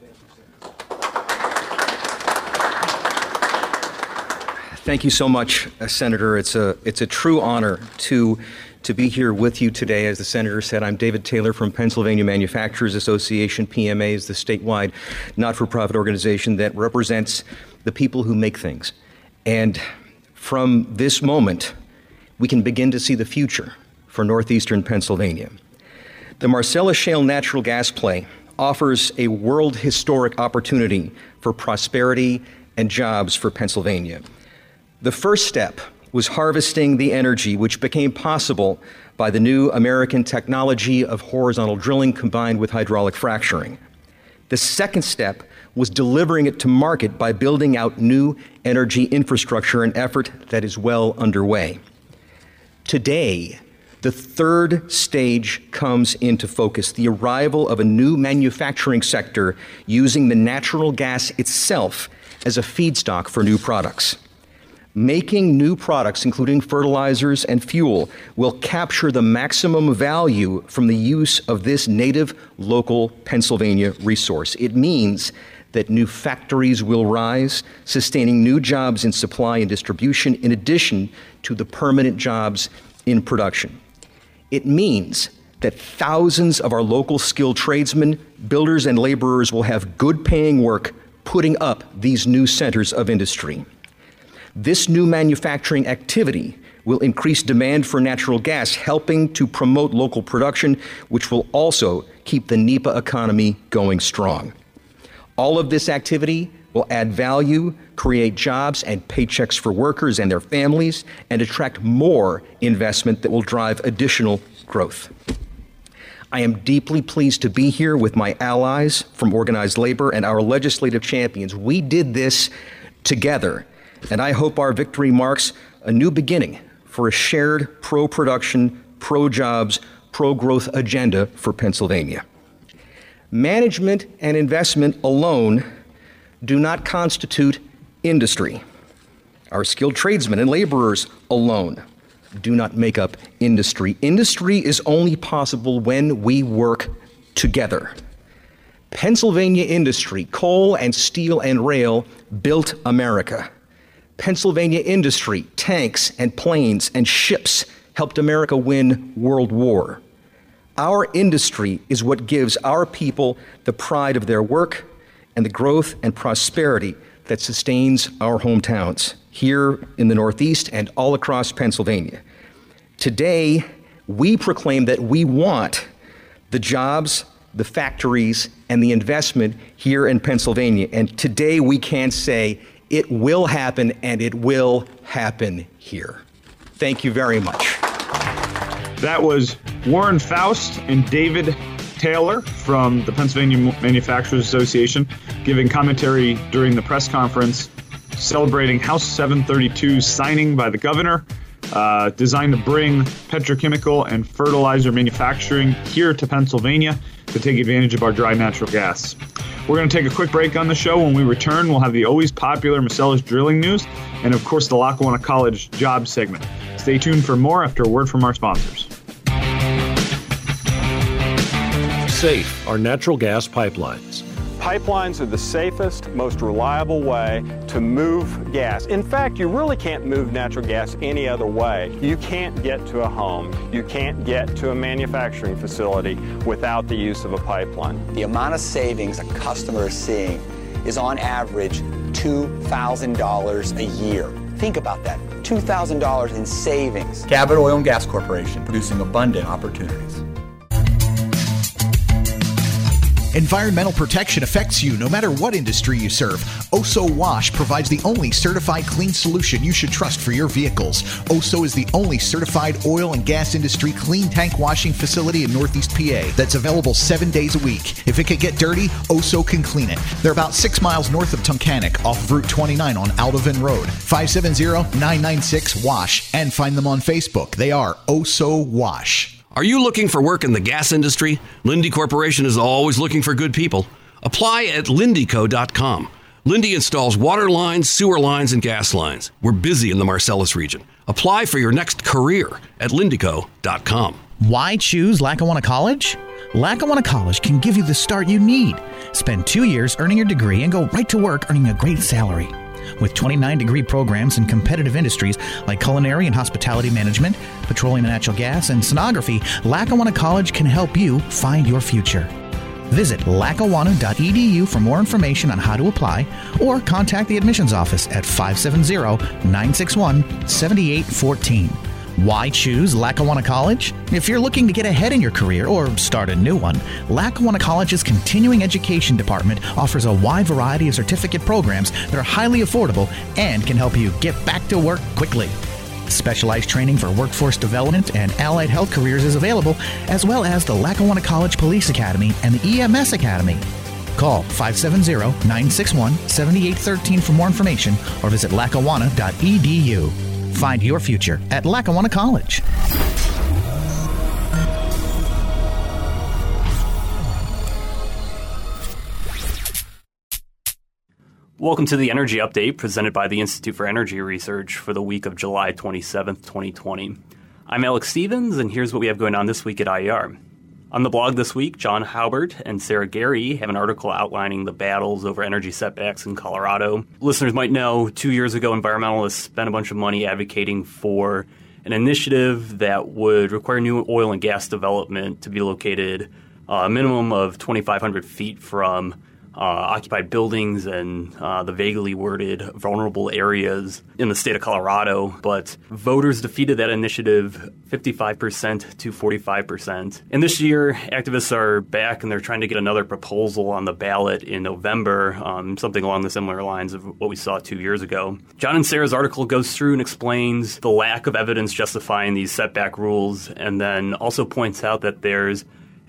Speaker 21: Thank you so much, uh, Senator. It's a it's a true honor to to be here with you today. As the Senator said, I'm David Taylor from Pennsylvania Manufacturers Association. P M A is the statewide not-for-profit organization that represents the people who make things. And from this moment, we can begin to see the future for northeastern Pennsylvania. The Marcellus Shale natural gas play offers a world historic opportunity for prosperity and jobs for Pennsylvania. The first step was harvesting the energy which became possible by the new American technology of horizontal drilling combined with hydraulic fracturing. The second step was delivering it to market by building out new energy infrastructure, an effort that is well underway. Today, the third stage comes into focus, the arrival of a new manufacturing sector using the natural gas itself as a feedstock for new products. Making new products, including fertilizers and fuel, will capture the maximum value from the use of this native local Pennsylvania resource. It means that new factories will rise, sustaining new jobs in supply and distribution, in addition to the permanent jobs in production. It means that thousands of our local skilled tradesmen, builders, and laborers will have good paying work putting up these new centers of industry. This new manufacturing activity will increase demand for natural gas, helping to promote local production, which will also keep the NEPA economy going strong. All of this activity will add value, create jobs and paychecks for workers and their families, and attract more investment that will drive additional growth. I am deeply pleased to be here with my allies from organized labor and our legislative champions. We did this together, and I hope our victory marks a new beginning for a shared pro-production, pro-jobs, pro-growth agenda for Pennsylvania. Management and investment alone do not constitute industry. Our skilled tradesmen and laborers alone do not make up industry. Industry is only possible when we work together. Pennsylvania industry, coal and steel and rail, built America. Pennsylvania industry, tanks and planes and ships, helped America win World War. Our industry is what gives our people the pride of their work and the growth and prosperity that sustains our hometowns here in the Northeast and all across Pennsylvania. Today, we proclaim that we want the jobs, the factories, and the investment here in Pennsylvania. And today we can say it will happen, and it will happen here. Thank you very much.
Speaker 3: That was Warren Faust and David Taylor from the Pennsylvania Manufacturers Association giving commentary during the press conference celebrating House seven thirty-two's signing by the governor uh, designed to bring petrochemical and fertilizer manufacturing here to Pennsylvania to take advantage of our dry natural gas. We're going to take a quick break on the show. When we return, we'll have the always popular Marcellus drilling news and, of course, the Lackawanna College job segment. Stay tuned for more after a word from our sponsors.
Speaker 7: SAFE, our natural gas pipelines.
Speaker 9: Pipelines are the safest, most reliable way to move gas. In fact, you really can't move natural gas any other way. You can't get to a home. You can't get to a manufacturing facility without the use of a pipeline.
Speaker 8: The amount of savings a customer is seeing is on average two thousand dollars a year. Think about that, two thousand dollars in savings.
Speaker 10: Cabot Oil and Gas Corporation, producing abundant opportunities.
Speaker 1: Environmental protection affects you no matter what industry you serve. Oso Wash provides the only certified clean solution you should trust for your vehicles. Oso is the only certified oil and gas industry clean tank washing facility in Northeast P A that's available seven days a week. If it could get dirty, Oso can clean it. They're about six miles north of Tunkhannock off Route twenty-nine on Aldovin Road. five seven zero, nine nine six, wash and find them on Facebook. They are Oso Wash.
Speaker 16: Are you looking for work in the gas industry? Linde Corporation is always looking for good people. Apply at lindeco dot com. Linde installs water lines, sewer lines, and gas lines. We're busy in the Marcellus region. Apply for your next career at lindeco dot com.
Speaker 2: Why choose Lackawanna College? Lackawanna College can give you the start you need. Spend two years earning your degree and go right to work earning a great salary. With twenty-nine degree programs in competitive industries like culinary and hospitality management, petroleum and natural gas, and sonography, Lackawanna College can help you find your future. Visit lackawanna dot e d u for more information on how to apply or contact the admissions office at five seven zero, nine six one, seven eight one four. Why choose Lackawanna College? If you're looking to get ahead in your career or start a new one, Lackawanna College's continuing education department offers a wide variety of certificate programs that are highly affordable and can help you get back to work quickly. Specialized training for workforce development and allied health careers is available, as well as the Lackawanna College Police Academy and the E M S Academy. Call five seven zero, nine six one, seven eight one three for more information or visit lackawanna dot e d u. Find your future at Lackawanna College.
Speaker 22: Welcome to the Energy Update presented by the Institute for Energy Research for the week of July twenty-seventh, twenty twenty. I'm Alex Stevens, and here's what we have going on this week at I E R. On the blog this week, John Haubert and Sarah Gary have an article outlining the battles over energy setbacks in Colorado. Listeners might know, two years ago, environmentalists spent a bunch of money advocating for an initiative that would require new oil and gas development to be located uh, a minimum of twenty-five hundred feet from Uh, occupied buildings and uh, the vaguely worded vulnerable areas in the state of Colorado. But voters defeated that initiative fifty-five percent to forty-five percent. And this year, activists are back and they're trying to get another proposal on the ballot in November, um, something along the similar lines of what we saw two years ago. John and Sarah's article goes through and explains the lack of evidence justifying these setback rules, and then also points out that there's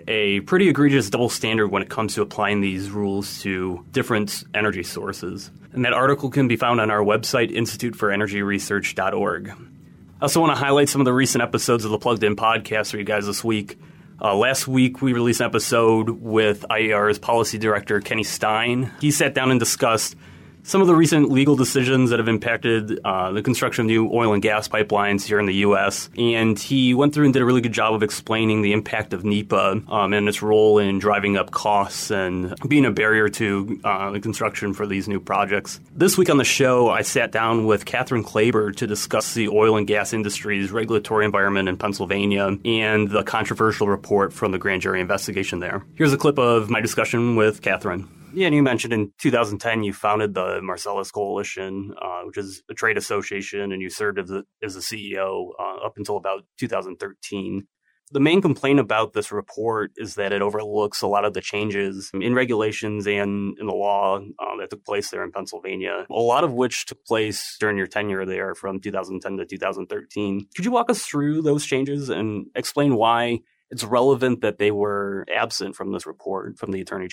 Speaker 22: a pretty egregious double standard when it comes to applying these rules to different energy sources. And that article can be found on our website, institute for energy research dot org. I also want to highlight some of the recent episodes of the Plugged In podcast for you guys this week. Uh, last week, we released an episode with I E R's policy director, Kenny Stein. He sat down and discussed some of the recent legal decisions that have impacted uh, the construction of new oil and gas pipelines here in the U S. And he went through and did a really good job of explaining the impact of NEPA um, and its role in driving up costs and being a barrier to uh, the construction for these new projects. This week on the show, I sat down with Catherine Klaber to discuss the oil and gas industry's regulatory environment in Pennsylvania and the controversial report from the grand jury investigation there. Here's a clip of my discussion with Catherine. Yeah, and you mentioned in two thousand ten you founded the Marcellus Coalition, uh, which is a trade association, and you served as a, as a C E O uh, up until about two thousand thirteen. The main complaint about this report is that it overlooks a lot of the changes in regulations and in the law uh, that took place there in Pennsylvania, a lot of which took place during your tenure there from two thousand ten to two thousand thirteen. Could you walk us through those changes and explain why it's relevant that they were absent from this report from the Attorney General?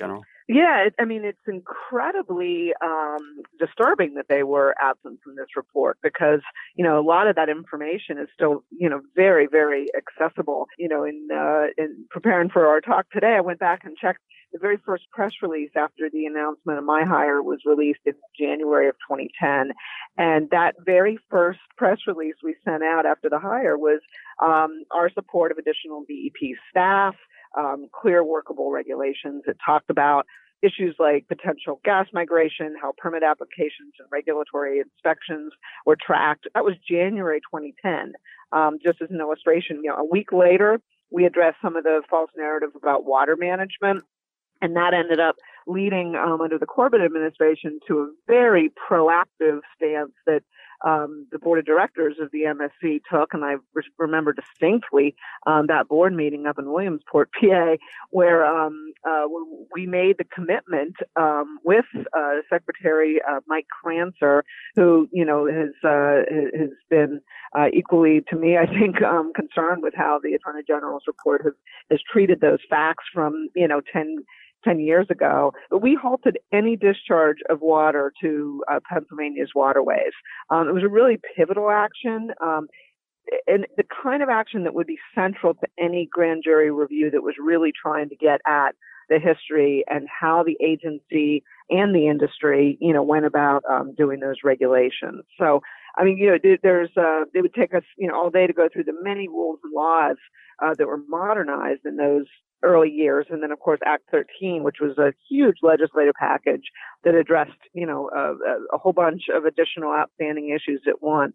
Speaker 5: Yeah, it, I mean, it's incredibly um, disturbing that they were absent from this report because, you know, a lot of that information is still, you know, very, very accessible. You know, in, uh, in preparing for our talk today, I went back and checked the very first press release after the announcement of my hire was released in January of twenty ten. And that very first press release we sent out after the hire was um, our support of additional D E P staff, Um, clear workable regulations. It talked about issues like potential gas migration, how permit applications and regulatory inspections were tracked. That was January twenty ten. Um, just as an illustration, you know, a week later, we addressed some of the false narrative about water management. And that ended up leading um, under the Corbett administration to a very proactive stance that um, the board of directors of the M S C took. And I re- remember distinctly um, that board meeting up in Williamsport, P A, where um, uh, we made the commitment um, with uh, Secretary uh, Mike Krancer, who, you know, has, uh, has been uh, equally to me, I think, um, concerned with how the Attorney General's report has, has treated those facts from, you know, ten ten years ago, but we halted any discharge of water to uh, Pennsylvania's waterways. Um, it was a really pivotal action, um, and the kind of action that would be central to any grand jury review that was really trying to get at the history and how the agency and the industry, you know, went about um, doing those regulations. So, I mean, you know, there's, uh, it would take us, you know, all day to go through the many rules and laws uh, that were modernized in those early years. And then, of course, Act thirteen, which was a huge legislative package that addressed, you know, a, a whole bunch of additional outstanding issues at once.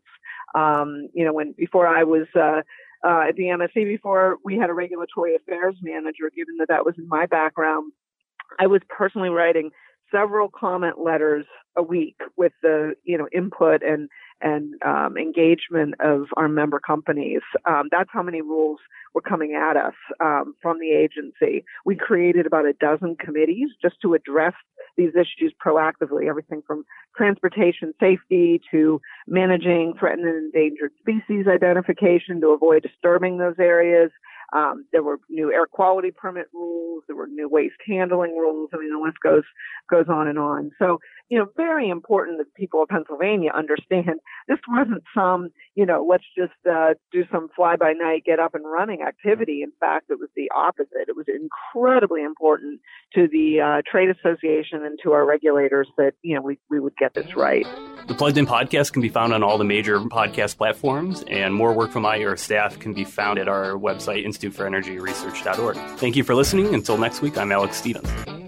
Speaker 5: Um, you know, when before I was uh, uh, at the M S C, before we had a regulatory affairs manager, given that that was in my background, I was personally writing several comment letters a week with the, you know, input and and um, engagement of our member companies. Um, that's how many rules were coming at us um, from the agency. We created about a dozen committees just to address these issues proactively, everything from transportation safety to managing threatened and endangered species identification to avoid disturbing those areas. Um, there were new air quality permit rules. There were new waste handling rules. I mean, the list goes goes on and on. So, you know, very important that people of Pennsylvania understand this wasn't some, you know, let's just uh, do some fly-by-night, get up and running activity. In fact, it was the opposite. It was incredibly important to the uh, trade association and to our regulators that, you know, we, we would get this right.
Speaker 22: The Plugged In podcast can be found on all the major podcast platforms, and more work from I E R staff can be found at our website, institute for energy research dot org. Thank you for listening. Until next week, I'm Alex Stevens.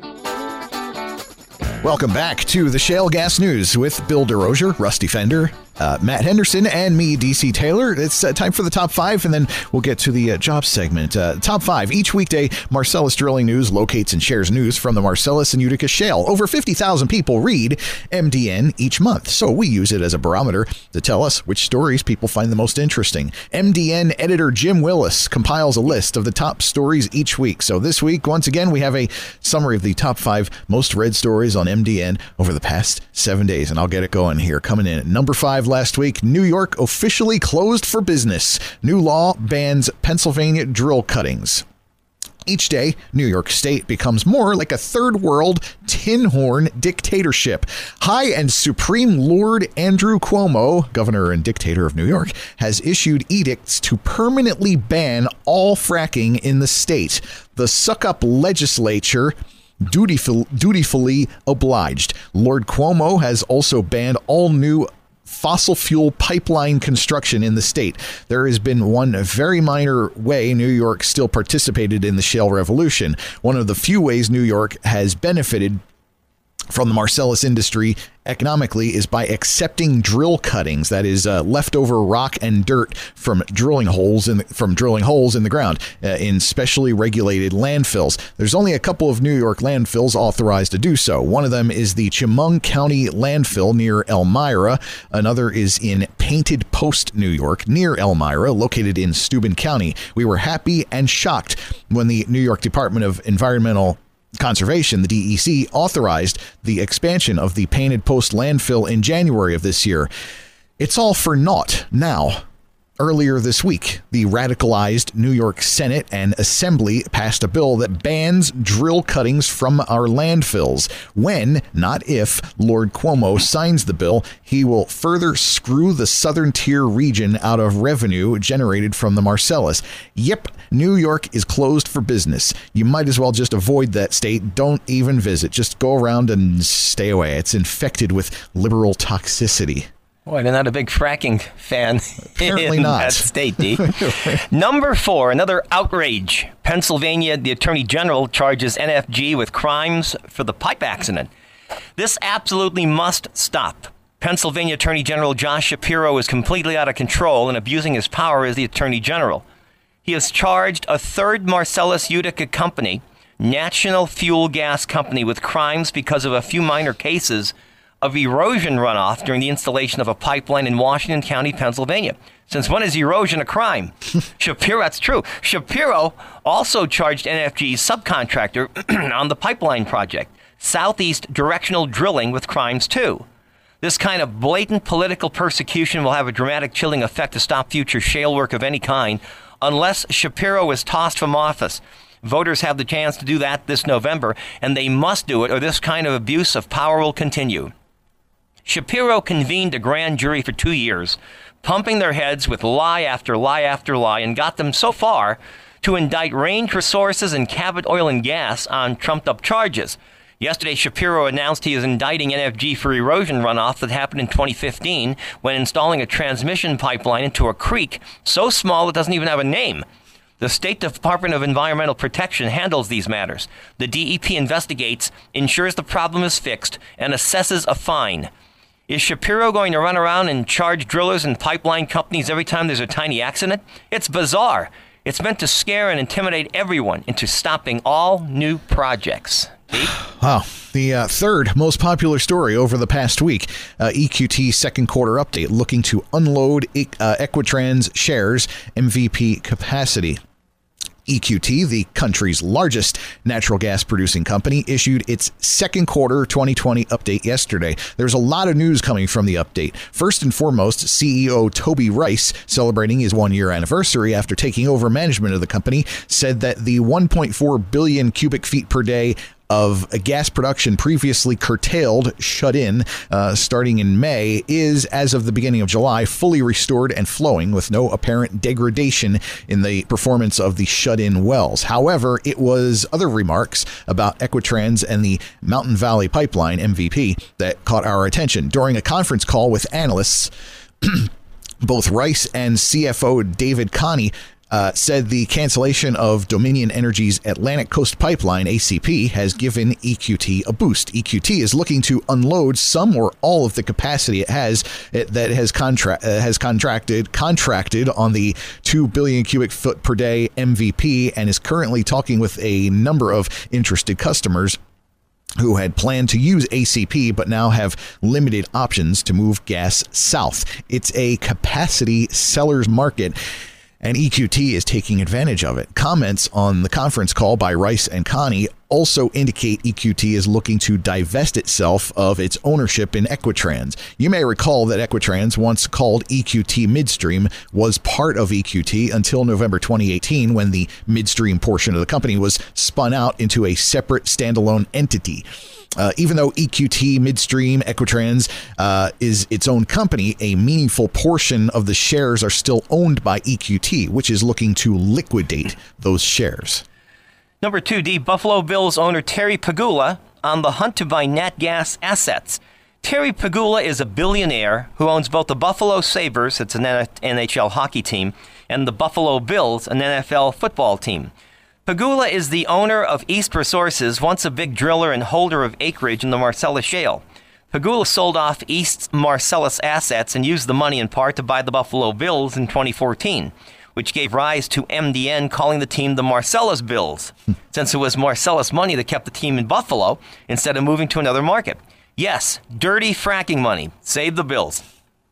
Speaker 1: Welcome back to the Shale Gas News with Bill DeRosier, Rusty Fender, uh, Matt Henderson, and me, D C Taylor. It's uh, time for the top five, and then we'll get to the uh, job segment. Uh, top five. Each weekday, Marcellus Drilling News locates and shares news from the Marcellus and Utica Shale. Over fifty thousand people read M D N each month, so we use it as a barometer to tell us which stories people find the most interesting. M D N editor Jim Willis compiles a list of the top stories each week. So this week, once again, we have a summary of the top five most read stories on M D N over the past seven days, and I'll get it going here. Coming in at number five last week, New York officially closed for business. New law bans Pennsylvania drill cuttings. Each day, New York State becomes more like a third world tin horn dictatorship. High and Supreme Lord Andrew Cuomo, governor and dictator of New York, has issued edicts to permanently ban all fracking in the state. The suck-up legislature Dutiful, dutifully obliged. Lord Cuomo has also banned all new fossil fuel pipeline construction in the state. There has been one very minor way New York still participated in the shale revolution. One of the few ways New York has benefited from the Marcellus industry economically is by accepting drill cuttings, that is uh, leftover rock and dirt from drilling holes in the, from drilling holes in the ground uh, in specially regulated landfills. There's only a couple of New York landfills authorized to do so. One of them is the Chemung County landfill near Elmira. Another is in Painted Post, New York, near Elmira, located in Steuben County. We were happy and shocked when the New York Department of Environmental Conservation, the D E C, authorized the expansion of the Painted Post landfill in January of this year. It's all for naught now. Earlier this week, the radicalized New York Senate and Assembly passed a bill that bans drill cuttings from our landfills. When, not if, Lord Cuomo signs the bill, he will further screw the southern tier region out of revenue generated from the Marcellus. Yep, New York is closed for business. You might as well just avoid that state. Don't even visit. Just go around and stay away. It's infected with liberal toxicity.
Speaker 4: Boy, they're not a big fracking fan.
Speaker 1: Apparently
Speaker 4: in
Speaker 1: not.
Speaker 4: That state, D. Number four, another outrage. Pennsylvania, the Attorney General charges N F G with crimes for the pipe accident. This absolutely must stop. Pennsylvania Attorney General Josh Shapiro is completely out of control and abusing his power as the Attorney General. He has charged a third Marcellus Utica company, National Fuel Gas Company, with crimes because of a few minor cases of erosion runoff during the installation of a pipeline in Washington County, Pennsylvania. Since when is erosion a crime? Shapiro, that's true. Shapiro also charged N F G's subcontractor on the pipeline project, Southeast Directional Drilling, with crimes too. This kind of blatant political persecution will have a dramatic chilling effect to stop future shale work of any kind unless Shapiro is tossed from office. Voters have the chance to do that this November, and they must do it or this kind of abuse of power will continue. Shapiro convened a grand jury for two years, pumping their heads with lie after lie after lie, and got them so far to indict Range Resources and Cabot Oil and Gas on trumped-up charges. Yesterday, Shapiro announced he is indicting N F G for erosion runoff that happened in twenty fifteen when installing a transmission pipeline into a creek so small it doesn't even have a name. The State Department of Environmental Protection handles these matters. The D E P investigates, ensures the problem is fixed, and assesses a fine. Is Shapiro going to run around and charge drillers and pipeline companies every time there's a tiny accident? It's bizarre. It's meant to scare and intimidate everyone into stopping all new projects.
Speaker 1: Wow. The uh, third most popular story over the past week, uh, E Q T second quarter update looking to unload uh, Equitrans shares M V P capacity. E Q T, the country's largest natural gas producing company, issued its second quarter twenty twenty update yesterday. There's a lot of news coming from the update. First and foremost, C E O Toby Rice, celebrating his one-year anniversary after taking over management of the company, said that the one point four billion cubic feet per day of gas production previously curtailed, shut in, uh, starting in May, is, as of the beginning of July, fully restored and flowing with no apparent degradation in the performance of the shut-in wells. However, it was other remarks about Equitrans and the Mountain Valley Pipeline, M V P, that caught our attention. During a conference call with analysts, both Rice and C F O David Connie Uh, said the cancellation of Dominion Energy's Atlantic Coast Pipeline, A C P, has given E Q T a boost. E Q T is looking to unload some or all of the capacity it has it, that has contra- uh, has contracted contracted on the two billion cubic foot per day M V P, and is currently talking with a number of interested customers who had planned to use A C P but now have limited options to move gas south. It's a capacity seller's market, and E Q T is taking advantage of it. Comments on the conference call by Rice and Connie also indicate E Q T is looking to divest itself of its ownership in Equitrans. You may recall that Equitrans, once called E Q T Midstream, was part of E Q T until November twenty eighteen, when the midstream portion of the company was spun out into a separate standalone entity. Uh, even though E Q T Midstream Equitrans uh, is its own company, a meaningful portion of the shares are still owned by E Q T, which is looking to liquidate those shares.
Speaker 4: Number two, D. Buffalo Bills owner Terry Pegula on the hunt to buy nat gas assets. Terry Pegula is a billionaire who owns both the Buffalo Sabres, it's an N H L hockey team, and the Buffalo Bills, an N F L football team. Pegula is the owner of East Resources, once a big driller and holder of acreage in the Marcellus Shale. Pegula sold off East's Marcellus assets and used the money in part to buy the Buffalo Bills in twenty fourteen, which gave rise to M D N calling the team the Marcellus Bills, since it was Marcellus money that kept the team in Buffalo instead of moving to another market. Yes, dirty fracking money. Save the Bills.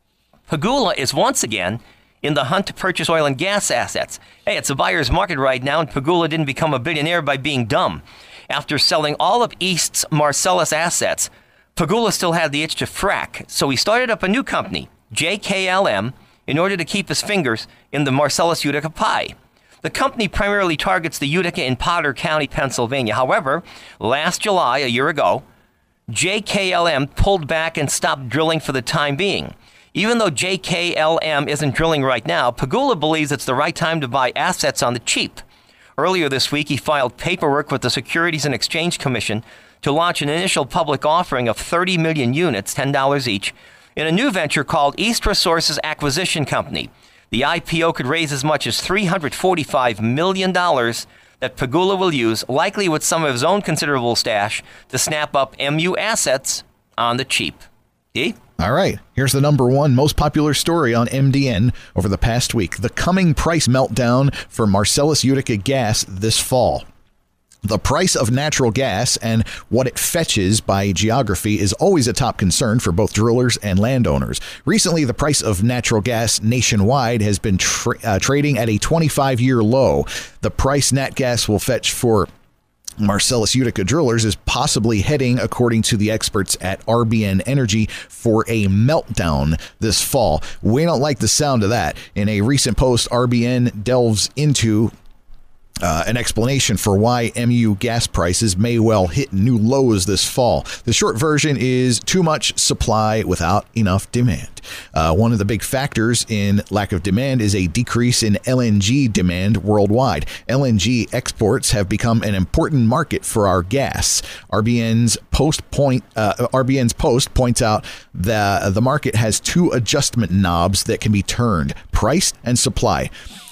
Speaker 4: Pegula is once again in the hunt to purchase oil and gas assets. Hey, it's a buyer's market right now, and Pegula didn't become a billionaire by being dumb. After selling all of East's Marcellus assets, Pegula still had the itch to frack, so he started up a new company, J K L M, in order to keep his fingers in the Marcellus Utica pie. The company primarily targets the Utica in Potter County, Pennsylvania. However, last July, a year ago, J K L M pulled back and stopped drilling for the time being. Even though J K L M isn't drilling right now, Pegula believes it's the right time to buy assets on the cheap. Earlier this week, he filed paperwork with the Securities and Exchange Commission to launch an initial public offering of thirty million units, ten dollars each, in a new venture called East Resources Acquisition Company. The I P O could raise as much as three hundred forty-five million dollars that Pegula will use, likely with some of his own considerable stash, to snap up M U assets on the cheap. E?
Speaker 1: All right, here's the number one most popular story on M D N over the past week. The coming price meltdown for Marcellus Utica gas this fall. The price of natural gas and what it fetches by geography is always a top concern for both drillers and landowners. Recently, the price of natural gas nationwide has been tra- uh, trading at a twenty-five-year low. The price nat gas will fetch for Marcellus Utica drillers is possibly heading, according to the experts at R B N Energy, for a meltdown this fall. We don't like the sound of that. In a recent post, R B N delves into Uh, an explanation for why M U gas prices may well hit new lows this fall. The short version is too much supply without enough demand. Uh, one of the big factors in lack of demand is a decrease in L N G demand worldwide. L N G exports have become an important market for our gas. R B N's post point uh, R B N's post points out that the market has two adjustment knobs that can be turned: price and supply.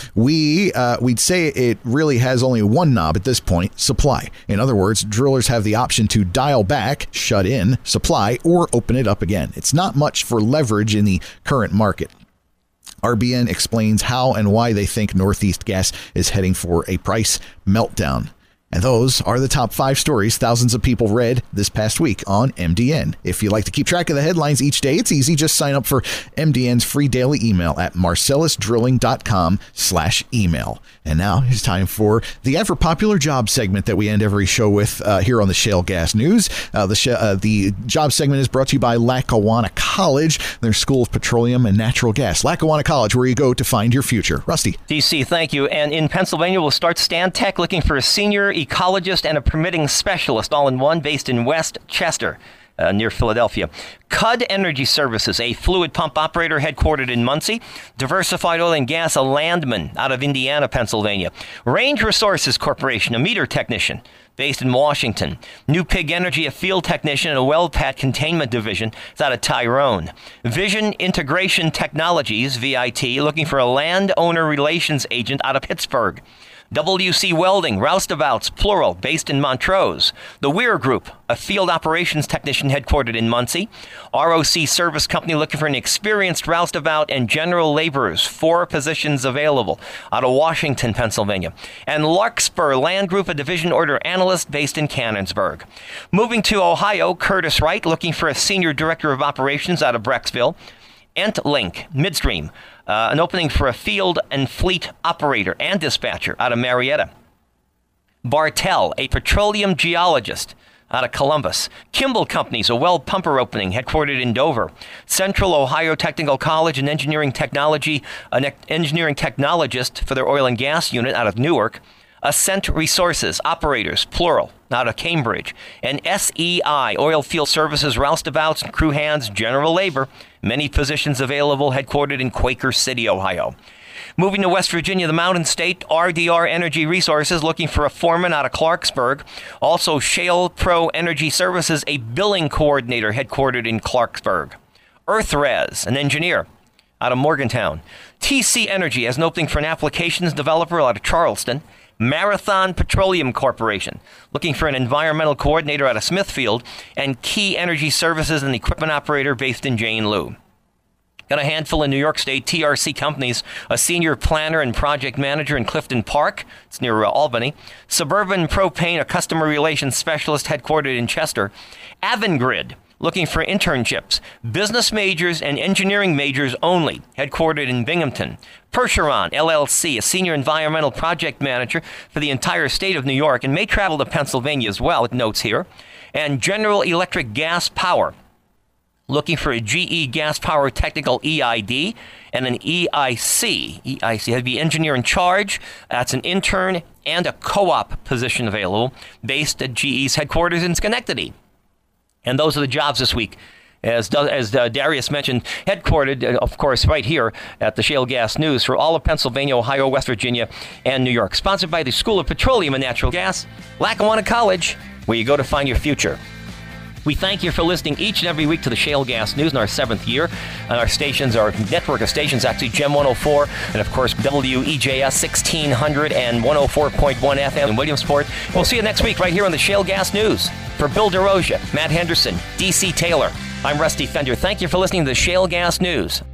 Speaker 1: We uh, we'd say it really has only one knob at this point: supply. In other words, drillers have the option to dial back, shut in supply, or open it up again. It's not much for leverage in the current market. R B N explains how and why they think Northeast gas is heading for a price meltdown. And those are the top five stories thousands of people read this past week on M D N. If you'd like to keep track of the headlines each day, it's easy. Just sign up for M D N's free daily email at marcellusdrilling.com slash email. And now it's time for the ever-popular job segment that we end every show with uh, here on the Shale Gas News. Uh, the, sh- uh, the job segment is brought to you by Lackawanna College, their School of Petroleum and Natural Gas. Lackawanna College, where you go to find your future. Rusty.
Speaker 4: D C, thank you. And in Pennsylvania, we'll start Stantec looking for a senior ecologist and a permitting specialist, all in one, based in West Chester, uh, near Philadelphia. C U D Energy Services, a fluid pump operator headquartered in Muncie. Diversified Oil and Gas, a landman out of Indiana, Pennsylvania. Range Resources Corporation, a meter technician based in Washington. New Pig Energy, a field technician and a well pad containment division, is out of Tyrone. Vision Integration Technologies, V I T, looking for a landowner relations agent out of Pittsburgh. W C Welding, roustabouts, plural, based in Montrose. The Weir Group, a field operations technician headquartered in Muncie. R O C Service Company looking for an experienced roustabout and general laborers. Four positions available out of Washington, Pennsylvania. And Larkspur Land Group, a division order analyst based in Canonsburg. Moving to Ohio, Curtis Wright looking for a senior director of operations out of Brecksville. EntLink Midstream, uh, an opening for a field and fleet operator and dispatcher out of Marietta. Bartell, a petroleum geologist out of Columbus. Kimball Companies, a well pumper opening headquartered in Dover. Central Ohio Technical College, an engineering technology, an engineering technologist for their oil and gas unit out of Newark. Ascent Resources, operators, plural, out of Cambridge. And S E I, Oil Field Services, roustabouts, and crew hands, general labor. Many positions available, headquartered in Quaker City, Ohio. Moving to West Virginia, the Mountain State, R D R Energy Resources, looking for a foreman out of Clarksburg. Also, Shale Pro Energy Services, a billing coordinator, headquartered in Clarksburg. EarthRes, an engineer out of Morgantown. T C Energy has an opening for an applications developer out of Charleston. Marathon Petroleum Corporation, looking for an environmental coordinator out of Smithfield. And Key Energy Services, an equipment operator based in Jane Lew. Got a handful in New York State. T R C Companies, a senior planner and project manager in Clifton Park. It's near uh, Albany. Suburban Propane, a customer relations specialist headquartered in Chester. Avangrid, looking for internships, business majors and engineering majors only, headquartered in Binghamton. Percheron, L L C, a senior environmental project manager for the entire state of New York and may travel to Pennsylvania as well, it notes here. And General Electric Gas Power, looking for a G E Gas Power Technical E I D and an E I C. E I C, that'd be engineer in charge. That's an intern and a co-op position available based at G E's headquarters in Schenectady. And those are the jobs this week. As as uh, Darius mentioned, headquartered, uh, of course, right here at the Shale Gas News for all of Pennsylvania, Ohio, West Virginia, and New York. Sponsored by the School of Petroleum and Natural Gas, Lackawanna College, where you go to find your future. We thank you for listening each and every week to the Shale Gas News in our seventh year. And our stations, our network of stations, actually Gem one oh four, and of course W E J S sixteen hundred and one oh four point one F M in Williamsport. We'll see you next week right here on the Shale Gas News. For Bill DeRosia, Matt Henderson, D C Taylor, I'm Rusty Fender. Thank you for listening to the Shale Gas News.